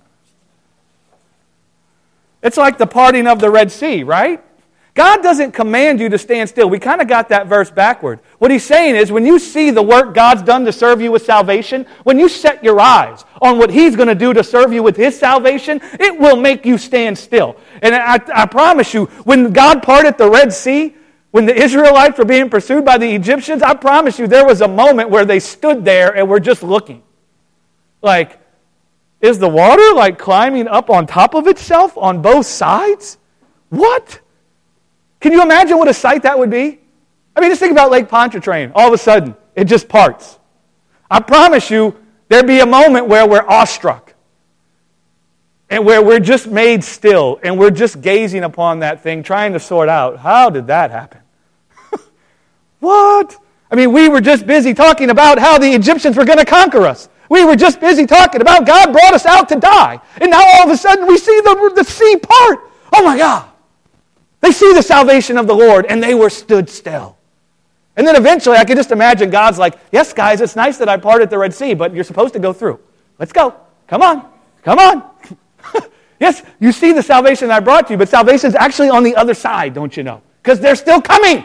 It's like the parting of the Red Sea, right? God doesn't command you to stand still. We kind of got that verse backward. What He's saying is when you see the work God's done to serve you with salvation, when you set your eyes on what He's going to do to serve you with His salvation, it will make you stand still. And I, I promise you, when God parted the Red Sea, when the Israelites were being pursued by the Egyptians, I promise you there was a moment where they stood there and were just looking. Like, is the water like climbing up on top of itself on both sides? What? Can you imagine what a sight that would be? I mean, just think about Lake Pontchartrain. All of a sudden, it just parts. I promise you, there'd be a moment where we're awestruck. And where we're just made still. And we're just gazing upon that thing, trying to sort out, how did that happen? What? I mean, we were just busy talking about how the Egyptians were going to conquer us. We were just busy talking about God brought us out to die. And now all of a sudden we see the, the sea part. Oh my God. They see the salvation of the Lord and they were stood still. And then eventually I can just imagine God's like, yes guys, it's nice that I parted the Red Sea, but you're supposed to go through. Let's go. Come on. Come on. Yes, you see the salvation that I brought you, but salvation's actually on the other side, don't you know? Because they're still coming.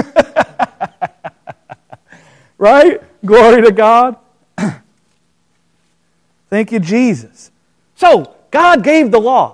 Right? Glory to God. Thank you, Jesus. So, God gave the law.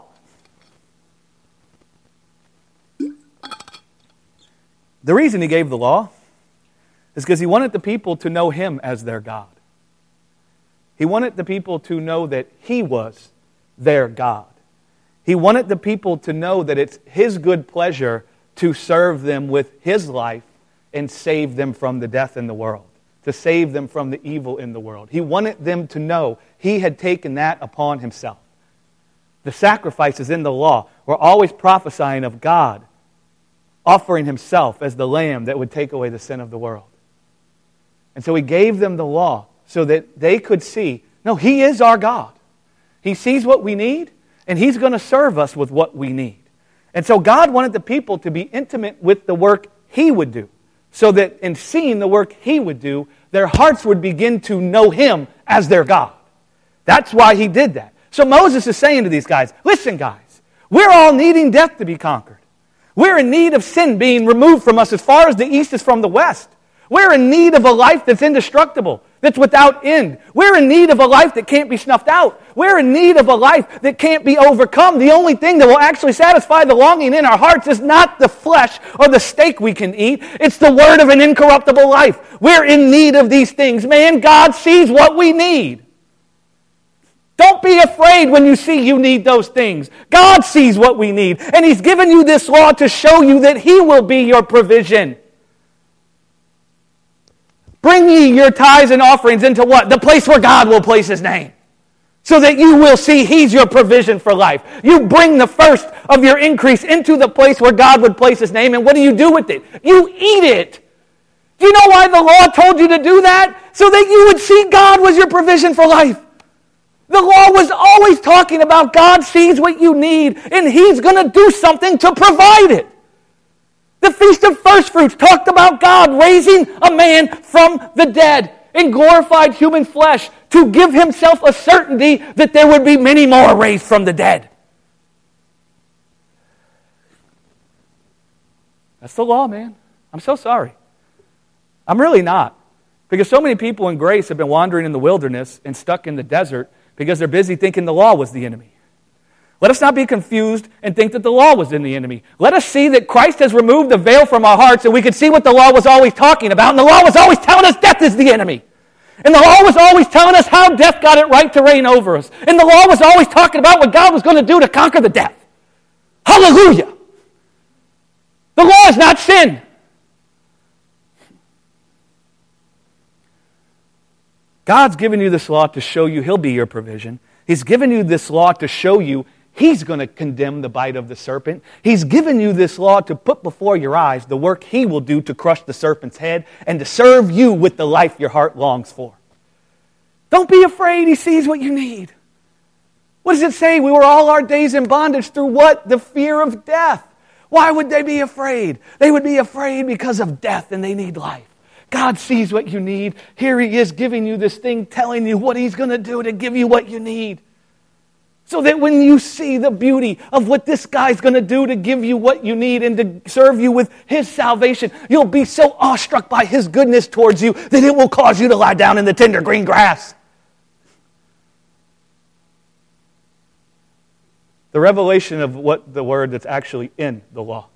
The reason He gave the law is because He wanted the people to know Him as their God. He wanted the people to know that He was their God. He wanted the people to know that it's His good pleasure to serve them with His life and save them from the death in the world, to save them from the evil in the world. He wanted them to know He had taken that upon Himself. The sacrifices in the law were always prophesying of God offering Himself as the lamb that would take away the sin of the world. And so He gave them the law so that they could see, no, He is our God. He sees what we need, and He's going to serve us with what we need. And so God wanted the people to be intimate with the work He would do, so that in seeing the work He would do, their hearts would begin to know Him as their God. That's why He did that. So Moses is saying to these guys, listen guys, we're all needing death to be conquered. We're in need of sin being removed from us as far as the east is from the west. We're in need of a life that's indestructible, that's without end. We're in need of a life that can't be snuffed out. We're in need of a life that can't be overcome. The only thing that will actually satisfy the longing in our hearts is not the flesh or the steak we can eat. It's the word of an incorruptible life. We're in need of these things. Man, God sees what we need. Don't be afraid when you see you need those things. God sees what we need. And He's given you this law to show you that He will be your provision. Bring ye your tithes and offerings into what? The place where God will place His name. So that you will see He's your provision for life. You bring the first of your increase into the place where God would place His name. And what do you do with it? You eat it. Do you know why the law told you to do that? So that you would see God was your provision for life. The law was always talking about God sees what you need and He's going to do something to provide it. The Feast of First Fruits talked about God raising a man from the dead in glorified human flesh to give Himself a certainty that there would be many more raised from the dead. That's the law, man. I'm so sorry. I'm really not. Because so many people in grace have been wandering in the wilderness and stuck in the desert because they're busy thinking the law was the enemy. Let us not be confused and think that the law was in the enemy. Let us see that Christ has removed the veil from our hearts and we can see what the law was always talking about. And the law was always telling us death is the enemy. And the law was always telling us how death got it right to reign over us. And the law was always talking about what God was going to do to conquer the death. Hallelujah! The law is not sin. God's given you this law to show you He'll be your provision. He's given you this law to show you He's going to condemn the bite of the serpent. He's given you this law to put before your eyes the work He will do to crush the serpent's head and to serve you with the life your heart longs for. Don't be afraid. He sees what you need. What does it say? We were all our days in bondage through what? The fear of death. Why would they be afraid? They would be afraid because of death and they need life. God sees what you need. Here He is giving you this thing, telling you what He's going to do to give you what you need. So that when you see the beauty of what this guy's going to do to give you what you need and to serve you with His salvation, you'll be so awestruck by His goodness towards you that it will cause you to lie down in the tender green grass. The revelation of what the word that's actually in the law.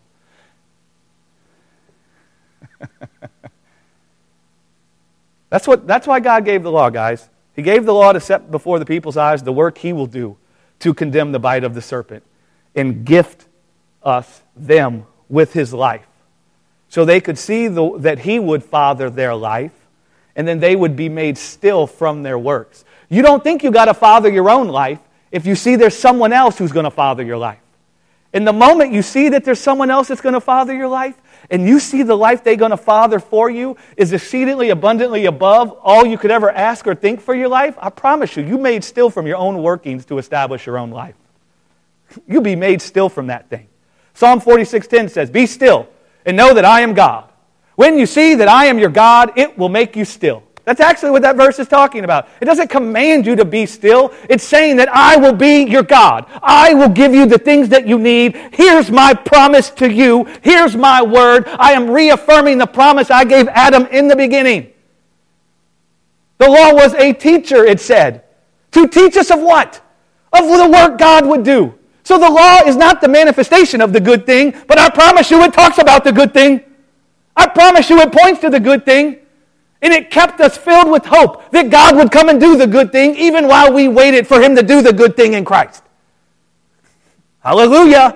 That's what. That's why God gave the law, guys. He gave the law to set before the people's eyes the work He will do to condemn the bite of the serpent and gift us, them, with His life. So they could see the, that He would father their life, and then they would be made still from their works. You don't think you got to father your own life if you see there's someone else who's going to father your life. In the moment you see that there's someone else that's going to father your life, and you see the life they're going to father for you is exceedingly abundantly above all you could ever ask or think for your life, I promise you, you made still from your own workings to establish your own life. You'll be made still from that thing. Psalm forty-six ten says, "Be still and know that I am God. When you see that I am your God, it will make you still." That's actually what that verse is talking about. It doesn't command you to be still. It's saying that I will be your God. I will give you the things that you need. Here's my promise to you. Here's my word. I am reaffirming the promise I gave Adam in the beginning. The law was a teacher, it said. To teach us of what? Of the work God would do. So the law is not the manifestation of the good thing, but I promise you it talks about the good thing. I promise you it points to the good thing. And it kept us filled with hope that God would come and do the good thing even while we waited for Him to do the good thing in Christ. Hallelujah!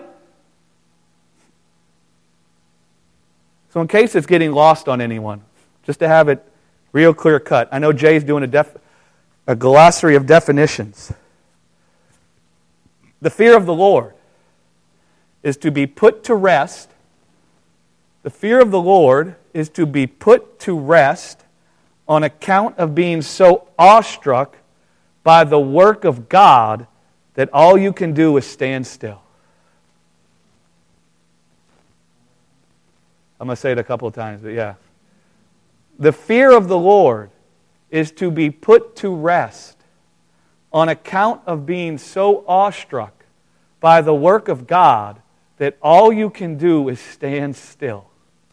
So in case it's getting lost on anyone, just to have it real clear cut, I know Jay's doing a, def- a glossary of definitions. The fear of the Lord is to be put to rest. The fear of the Lord is to be put to rest on account of being so awestruck by the work of God that all you can do is stand still. I'm going to say it a couple of times, but yeah. The fear of the Lord is to be put to rest on account of being so awestruck by the work of God that all you can do is stand still.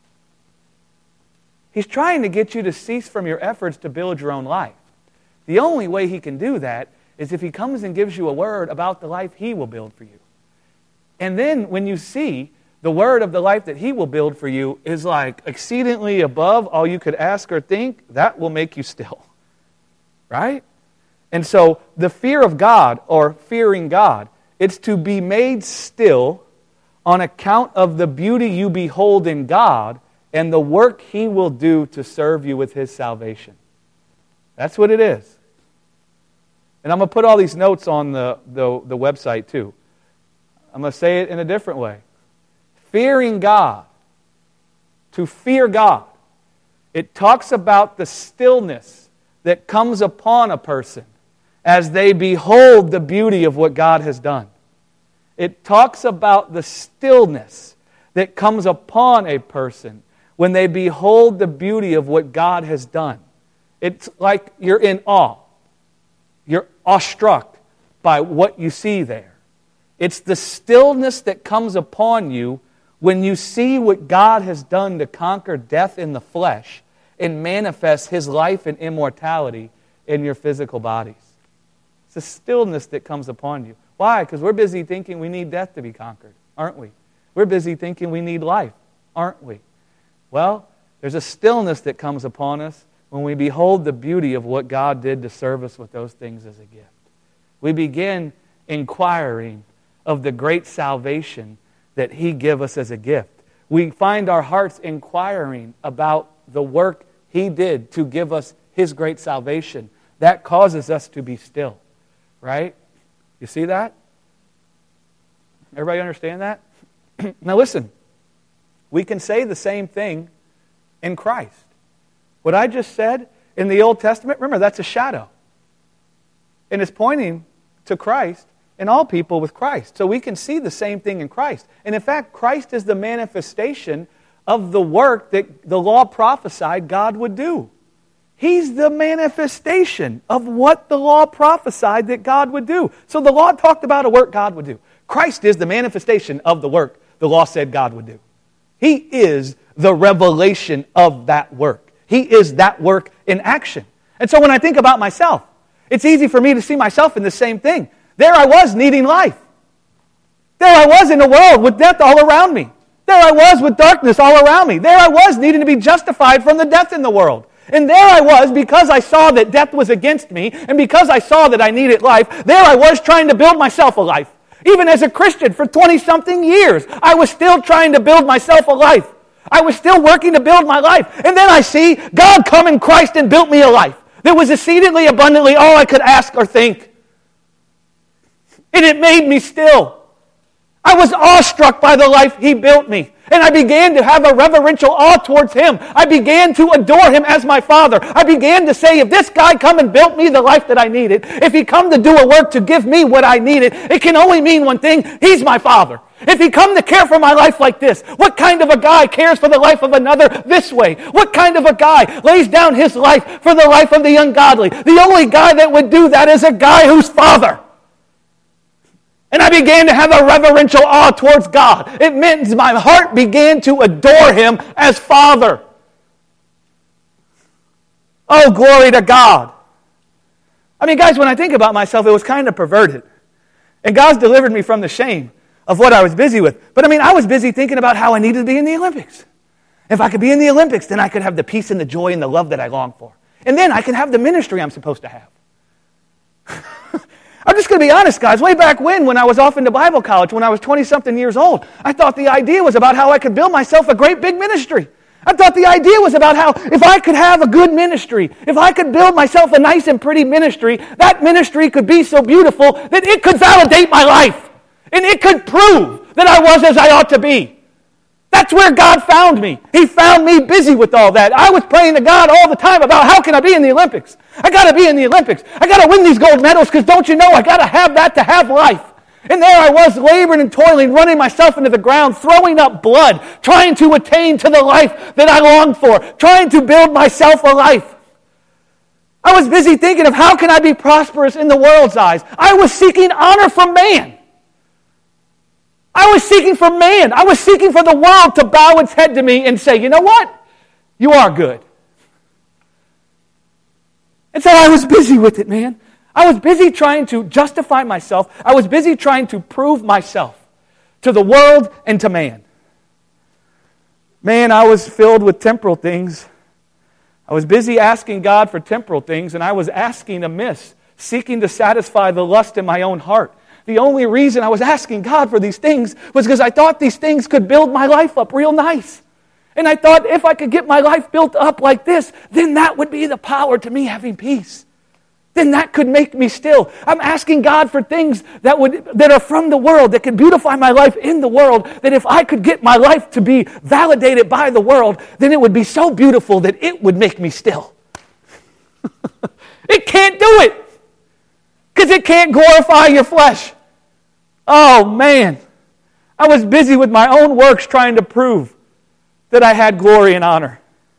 He's trying to get you to cease from your efforts to build your own life. The only way He can do that is if He comes and gives you a word about the life He will build for you. And then when you see the word of the life that He will build for you is like exceedingly above all you could ask or think, that will make you still. Right? And so the fear of God, or fearing God, it's to be made still on account of the beauty you behold in God and the work He will do to serve you with His salvation. That's what it is. And I'm going to put all these notes on the, the, the website too. I'm going to say it in a different way. Fearing God, to fear God, it talks about the stillness that comes upon a person as they behold the beauty of what God has done. It talks about the stillness that comes upon a person when they behold the beauty of what God has done. It's like you're in awe. You're awestruck by what you see there. It's the stillness that comes upon you when you see what God has done to conquer death in the flesh and manifest His life and immortality in your physical bodies. It's the stillness that comes upon you. Why? Because we're busy thinking we need death to be conquered, aren't we? We're busy thinking we need life, aren't we? Well, there's a stillness that comes upon us when we behold the beauty of what God did to serve us with those things as a gift. We begin inquiring of the great salvation that He gave us as a gift. We find our hearts inquiring about the work He did to give us His great salvation. That causes us to be still, right? You see that? Everybody understand that? Now listen, we can say the same thing in Christ. What I just said in the Old Testament, remember, that's a shadow. And it's pointing to Christ and all people with Christ. So we can see the same thing in Christ. And in fact, Christ is the manifestation of the work that the law prophesied God would do. He's the manifestation of what the law prophesied that God would do. So the law talked about a work God would do. Christ is the manifestation of the work the law said God would do. He is the revelation of that work. He is that work in action. And so when I think about myself, it's easy for me to see myself in the same thing. There I was needing life. There I was in a world with death all around me. There I was with darkness all around me. There I was needing to be justified from the death in the world. And there I was, because I saw that death was against me, and because I saw that I needed life, there I was trying to build myself a life. Even as a Christian for twenty-something years, I was still trying to build myself a life. I was still working to build my life. And then I see God come in Christ and built me a life that was exceedingly abundantly all I could ask or think. And it made me still. I was awestruck by the life He built me. And I began to have a reverential awe towards Him. I began to adore Him as my Father. I began to say, if this guy come and built me the life that I needed, if He come to do a work to give me what I needed, it can only mean one thing: He's my Father. If He come to care for my life like this, what kind of a guy cares for the life of another this way? What kind of a guy lays down his life for the life of the ungodly? The only guy that would do that is a guy who's Father. And I began to have a reverential awe towards God. It meant my heart began to adore Him as Father. Oh, glory to God. I mean, guys, when I think about myself, it was kind of perverted. And God's delivered me from the shame of what I was busy with. But I mean, I was busy thinking about how I needed to be in the Olympics. If I could be in the Olympics, then I could have the peace and the joy and the love that I long for. And then I can have the ministry I'm supposed to have. I'm just going to be honest, guys. Way back when, when I was off into Bible college, when I was twenty-something years old, I thought the idea was about how I could build myself a great big ministry. I thought the idea was about how if I could have a good ministry, if I could build myself a nice and pretty ministry, that ministry could be so beautiful that it could validate my life. And it could prove that I was as I ought to be. That's where God found me. He found me busy with all that. I was praying to God all the time about how can I be in the Olympics? I got to be in the Olympics. I got to win these gold medals because don't you know I got to have that to have life. And there I was laboring and toiling, running myself into the ground, throwing up blood, trying to attain to the life that I longed for, trying to build myself a life. I was busy thinking of how can I be prosperous in the world's eyes. I was seeking honor from man. I was seeking for man. I was seeking for the world to bow its head to me and say, you know what? You are good. And so I was busy with it, man. I was busy trying to justify myself. I was busy trying to prove myself to the world and to man. Man, I was filled with temporal things. I was busy asking God for temporal things, and I was asking amiss, seeking to satisfy the lust in my own heart. The only reason I was asking God for these things was because I thought these things could build my life up real nice. And I thought if I could get my life built up like this, then that would be the power to me having peace. Then that could make me still. I'm asking God for things that would that are from the world, that could beautify my life in the world, that if I could get my life to be validated by the world, then it would be so beautiful that it would make me still. It can't do it. Because it can't glorify your flesh. Oh, man. I was busy with my own works trying to prove that I had glory and honor.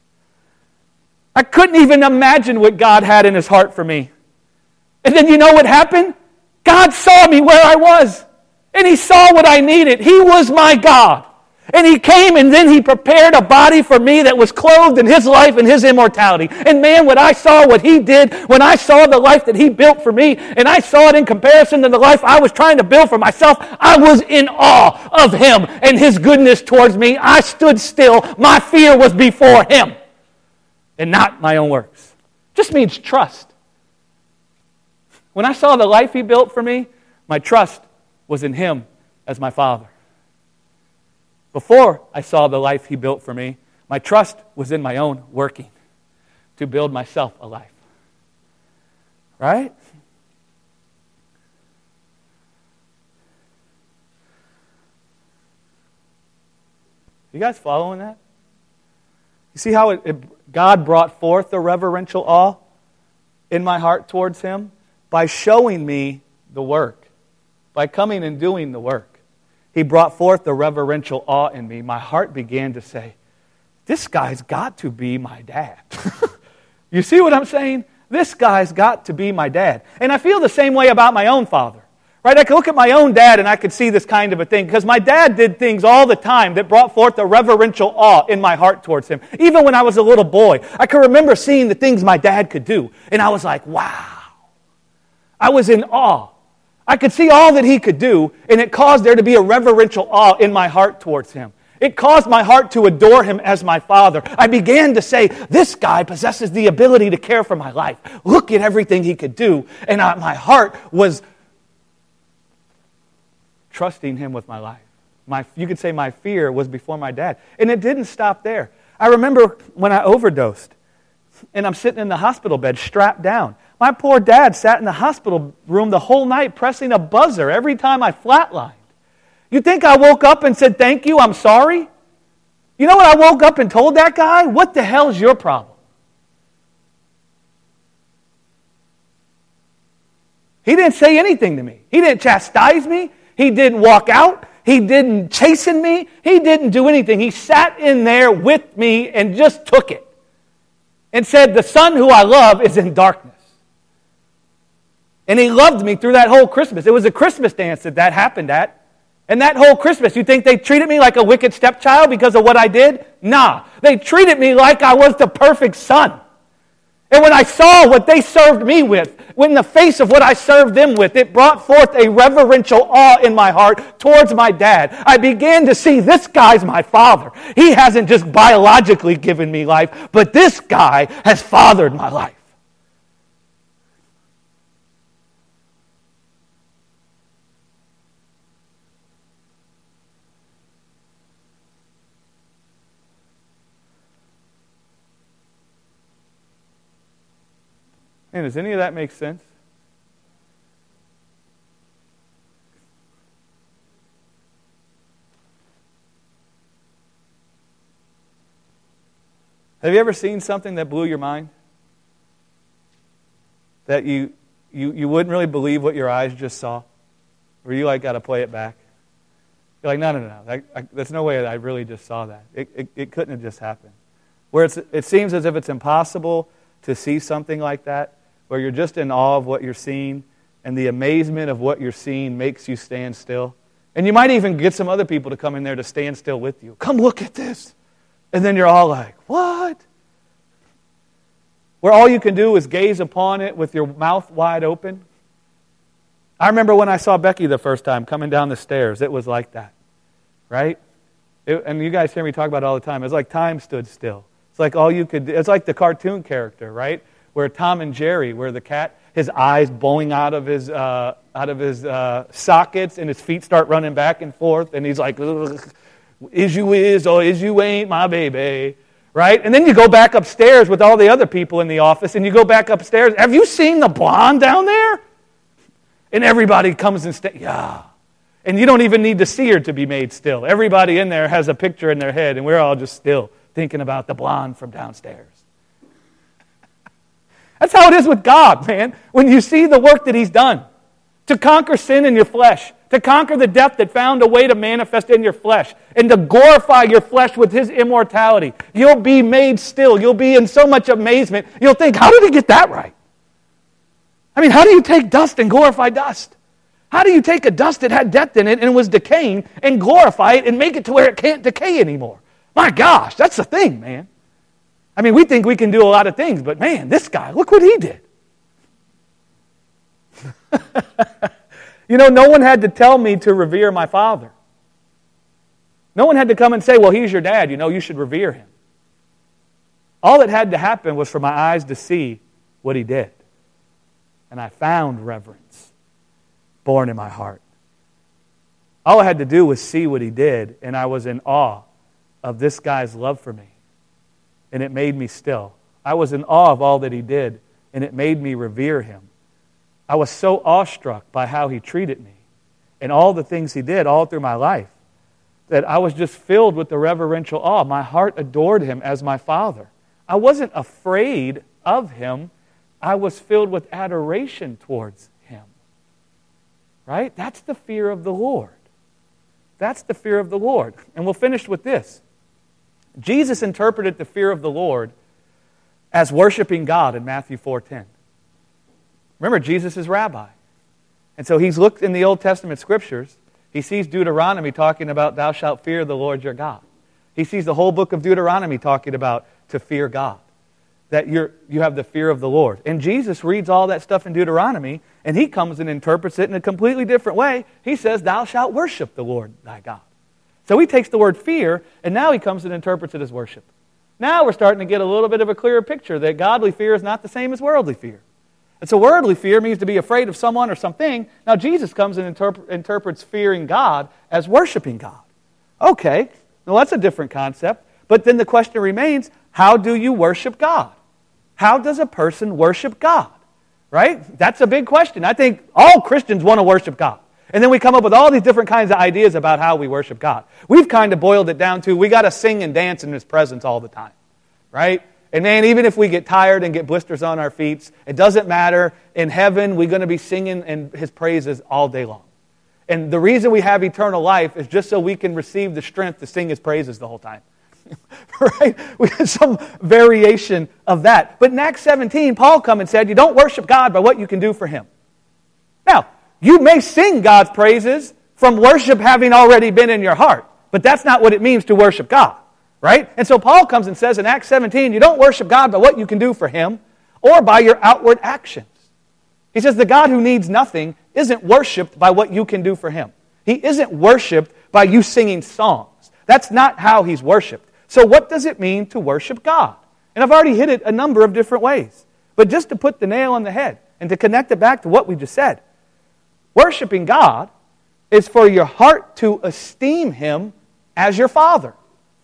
I couldn't even imagine what God had in His heart for me. And then you know what happened? God saw me where I was. And He saw what I needed. He was my God. And He came and then He prepared a body for me that was clothed in His life and His immortality. And man, when I saw what He did, when I saw the life that He built for me, and I saw it in comparison to the life I was trying to build for myself, I was in awe of Him and His goodness towards me. I stood still. My fear was before Him. and not my own works. Just means trust. When I saw the life He built for me, my trust was in Him as my Father. Before I saw the life He built for me, my trust was in my own working to build myself a life. Right? You guys following that? You see how it, it, God brought forth the reverential awe in my heart towards Him? By showing me the work. By coming and doing the work. He brought forth the reverential awe in me. My heart began to say, this guy's got to be my dad. You see what I'm saying? This guy's got to be my dad. And I feel the same way about my own father. Right? I could look at my own dad and I could see this kind of a thing. Because my dad did things all the time that brought forth a reverential awe in my heart towards him. Even when I was a little boy, I can remember seeing the things my dad could do. And I was like, wow. I was in awe. I could see all that he could do, and it caused there to be a reverential awe in my heart towards him. It caused my heart to adore him as my father. I began to say, this guy possesses the ability to care for my life. Look at everything he could do. And I, my heart was trusting him with my life. My, you could say my fear was before my dad. And it didn't stop there. I remember when I overdosed, and I'm sitting in the hospital bed strapped down. My poor dad sat in the hospital room the whole night pressing a buzzer every time I flatlined. You think I woke up and said, thank you, I'm sorry? You know what I woke up and told that guy? What the hell is your problem? He didn't say anything to me. He didn't chastise me. He didn't walk out. He didn't chasten me. He didn't do anything. He sat in there with me and just took it. And said, the son who I love is in darkness. And he loved me through that whole Christmas. It was a Christmas dance that that happened at. And that whole Christmas, you think they treated me like a wicked stepchild because of what I did? Nah. They treated me like I was the perfect son. And when I saw what they served me with, in the face of what I served them with, it brought forth a reverential awe in my heart towards my dad. I began to see, this guy's my father. He hasn't just biologically given me life, but this guy has fathered my life. And does any of that make sense? Have you ever seen something that blew your mind? That you you, you wouldn't really believe what your eyes just saw? Or you like got to play it back? You're like, no, no, no. I, I, there's no way that I really just saw that. It, it, it couldn't have just happened. Where it's, it seems as if it's impossible to see something like that, where you're just in awe of what you're seeing, and the amazement of what you're seeing makes you stand still. And you might even get some other people to come in there to stand still with you. Come look at this. And then you're all like, what? Where all you can do is gaze upon it with your mouth wide open. I remember when I saw Becky the first time coming down the stairs, it was like that, right? It, and you guys hear me talk about it all the time. It's like time stood still. It's like all you could do. It's like the cartoon character, right? Where Tom and Jerry, where the cat, his eyes bowing out of his uh, out of his uh, sockets, and his feet start running back and forth, and he's like, "Is you is or is you ain't my baby," right? And then you go back upstairs with all the other people in the office, and you go back upstairs. Have you seen the blonde down there? And everybody comes and stays. Yeah, and you don't even need to see her to be made still. Everybody in there has a picture in their head, and we're all just still thinking about the blonde from downstairs. That's how it is with God, man. When you see the work that He's done to conquer sin in your flesh, to conquer the death that found a way to manifest in your flesh, and to glorify your flesh with His immortality, you'll be made still. You'll be in so much amazement. You'll think, how did He get that right? I mean, how do you take dust and glorify dust? How do you take a dust that had death in it and was decaying and glorify it and make it to where it can't decay anymore? My gosh, that's the thing, man. I mean, we think we can do a lot of things, but man, this guy, look what he did. You know, no one had to tell me to revere my father. No one had to come and say, well, he's your dad, you know, you should revere him. All that had to happen was for my eyes to see what he did. And I found reverence born in my heart. All I had to do was see what he did, and I was in awe of this guy's love for me. And it made me still. I was in awe of all that he did, and it made me revere him. I was so awestruck by how he treated me and all the things he did all through my life that I was just filled with the reverential awe. My heart adored him as my Father. I wasn't afraid of him. I was filled with adoration towards him. Right? That's the fear of the Lord. That's the fear of the Lord. And we'll finish with this. Jesus interpreted the fear of the Lord as worshiping God in Matthew four ten. Remember, Jesus is rabbi. And so he's looked in the Old Testament scriptures. He sees Deuteronomy talking about thou shalt fear the Lord your God. He sees the whole book of Deuteronomy talking about to fear God. That you're, you have the fear of the Lord. And Jesus reads all that stuff in Deuteronomy, and he comes and interprets it in a completely different way. He says, thou shalt worship the Lord thy God. So he takes the word fear, and now he comes and interprets it as worship. Now we're starting to get a little bit of a clearer picture that godly fear is not the same as worldly fear. And so worldly fear means to be afraid of someone or something. Now Jesus comes and interp- interprets fearing God as worshiping God. Okay, well that's a different concept. But then the question remains, how do you worship God? How does a person worship God? Right? That's a big question. I think all Christians want to worship God. And then we come up with all these different kinds of ideas about how we worship God. We've kind of boiled it down to we got to sing and dance in His presence all the time. Right? And man, even if we get tired and get blisters on our feet, it doesn't matter. In heaven, we're going to be singing in His praises all day long. And the reason we have eternal life is just so we can receive the strength to sing His praises the whole time. Right? We have some variation of that. But in Acts seventeen, Paul come and said, you don't worship God by what you can do for Him. Now, you may sing God's praises from worship having already been in your heart, but that's not what it means to worship God. Right? And so Paul comes and says in Acts seventeen, you don't worship God by what you can do for Him or by your outward actions. He says the God who needs nothing isn't worshipped by what you can do for Him. He isn't worshipped by you singing songs. That's not how He's worshipped. So what does it mean to worship God? And I've already hit it a number of different ways. But just to put the nail on the head and to connect it back to what we just said, worshiping God is for your heart to esteem Him as your Father.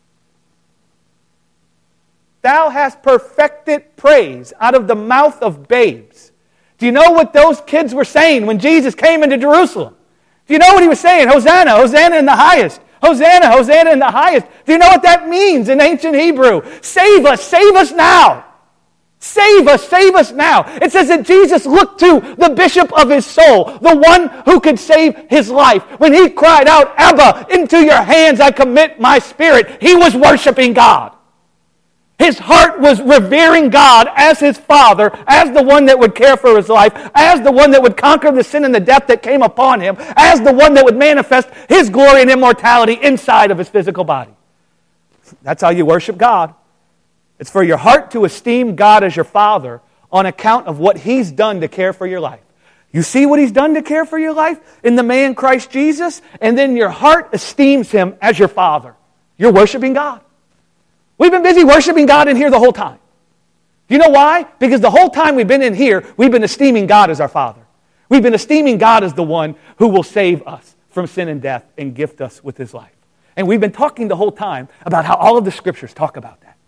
Thou hast perfected praise out of the mouth of babes. Do you know what those kids were saying when Jesus came into Jerusalem? Do you know what He was saying? Hosanna, Hosanna in the highest. Hosanna, Hosanna in the highest. Do you know what that means in ancient Hebrew? Save us, save us now. Save us, save us now. It says that Jesus looked to the bishop of his soul, the one who could save his life. When He cried out, Abba, into your hands I commit my spirit, He was worshiping God. His heart was revering God as His Father, as the one that would care for his life, as the one that would conquer the sin and the death that came upon Him, as the one that would manifest His glory and immortality inside of His physical body. That's how you worship God. It's for your heart to esteem God as your Father on account of what He's done to care for your life. You see what He's done to care for your life in the man Christ Jesus, and then your heart esteems Him as your Father. You're worshiping God. We've been busy worshiping God in here the whole time. Do you know why? Because the whole time we've been in here, we've been esteeming God as our Father. We've been esteeming God as the one who will save us from sin and death and gift us with His life. And we've been talking the whole time about how all of the Scriptures talk about that.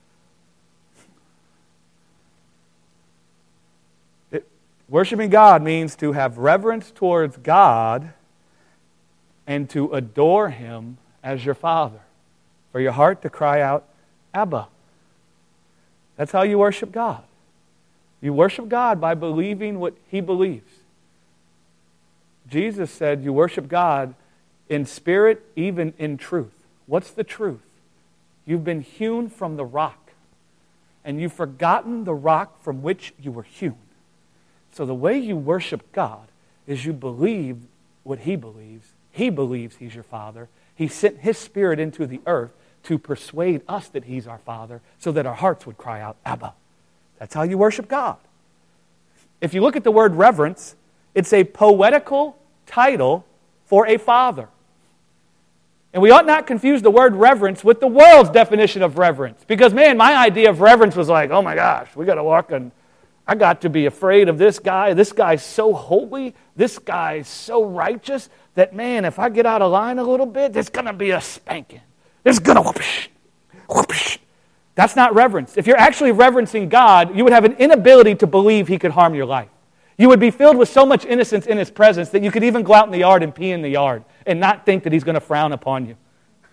It, worshiping God means to have reverence towards God and to adore Him as your Father. For your heart to cry out, Abba. That's how you worship God. You worship God by believing what He believes. Jesus said you worship God in spirit, even in truth. What's the truth? You've been hewn from the rock, and you've forgotten the rock from which you were hewn. So the way you worship God is you believe what He believes. He believes He's your Father. He sent His Spirit into the earth to persuade us that He's our Father so that our hearts would cry out, Abba. That's how you worship God. If you look at the word reverence, it's a poetical title for a father. And we ought not confuse the word reverence with the world's definition of reverence. Because, man, my idea of reverence was like, oh my gosh, we got to walk on, I got to be afraid of this guy. This guy's so holy. This guy's so righteous that, man, if I get out of line a little bit, there's going to be a spanking. There's going to whoopish, whoopish. That's not reverence. If you're actually reverencing God, you would have an inability to believe He could harm your life. You would be filled with so much innocence in His presence that you could even go out in the yard and pee in the yard and not think that He's going to frown upon you.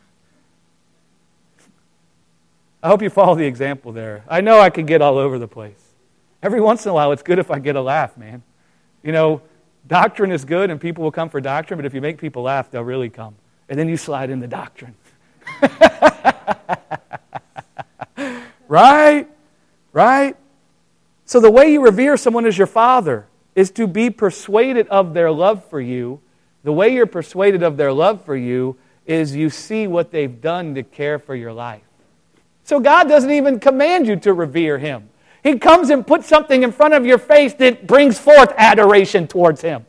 I hope you follow the example there. I know I could get all over the place. Every once in a while, it's good if I get a laugh, man. You know, doctrine is good and people will come for doctrine, but if you make people laugh, they'll really come. And then you slide into doctrine. Right? Right? So the way you revere someone as your father is to be persuaded of their love for you. The way you're persuaded of their love for you is you see what they've done to care for your life. So God doesn't even command you to revere Him. He comes and puts something in front of your face that brings forth adoration towards Him.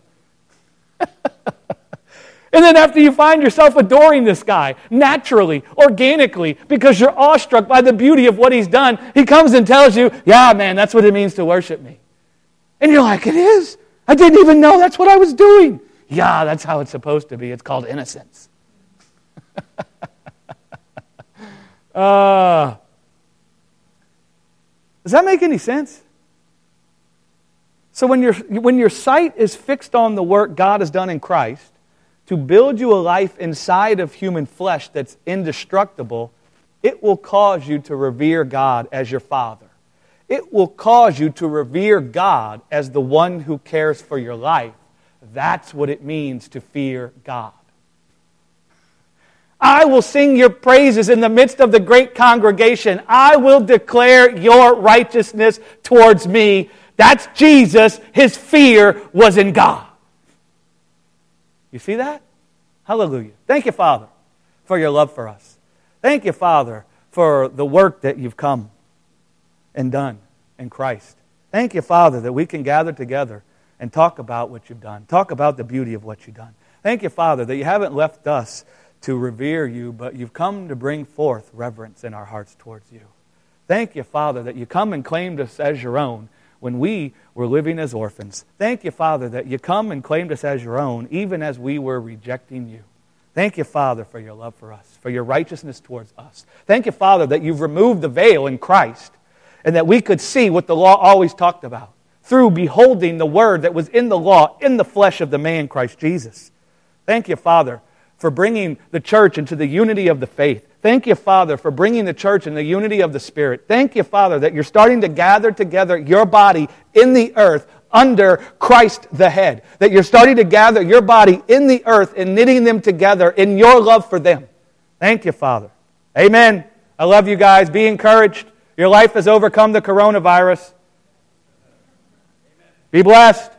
And then after you find yourself adoring this guy, naturally, organically, because you're awestruck by the beauty of what He's done, He comes and tells you, yeah, man, that's what it means to worship me. And you're like, it is? I didn't even know that's what I was doing. Yeah, that's how it's supposed to be. It's called innocence. uh, does that make any sense? So when, your when your sight is fixed on the work God has done in Christ, to build you a life inside of human flesh that's indestructible, it will cause you to revere God as your Father. It will cause you to revere God as the one who cares for your life. That's what it means to fear God. I will sing your praises in the midst of the great congregation. I will declare your righteousness towards me. That's Jesus. His fear was in God. You see that? Hallelujah. Thank you, Father, for your love for us. Thank you, Father, for the work that you've come and done in Christ. Thank you, Father, that we can gather together and talk about what you've done. Talk about the beauty of what you've done. Thank you, Father, that you haven't left us to revere you, but you've come to bring forth reverence in our hearts towards you. Thank you, Father, that you come and claimed us as your own when we were living as orphans. Thank you, Father, that you come and claimed us as your own, even as we were rejecting you. Thank you, Father, for your love for us, for your righteousness towards us. Thank you, Father, that you've removed the veil in Christ, and that we could see what the law always talked about, through beholding the Word that was in the law, in the flesh of the man Christ Jesus. Thank you, Father, for bringing the church into the unity of the faith. Thank you, Father, for bringing the church in the unity of the Spirit. Thank you, Father, that you're starting to gather together your body in the earth under Christ the head. That you're starting to gather your body in the earth and knitting them together in your love for them. Thank you, Father. Amen. I love you guys. Be encouraged. Your life has overcome the coronavirus. Be blessed.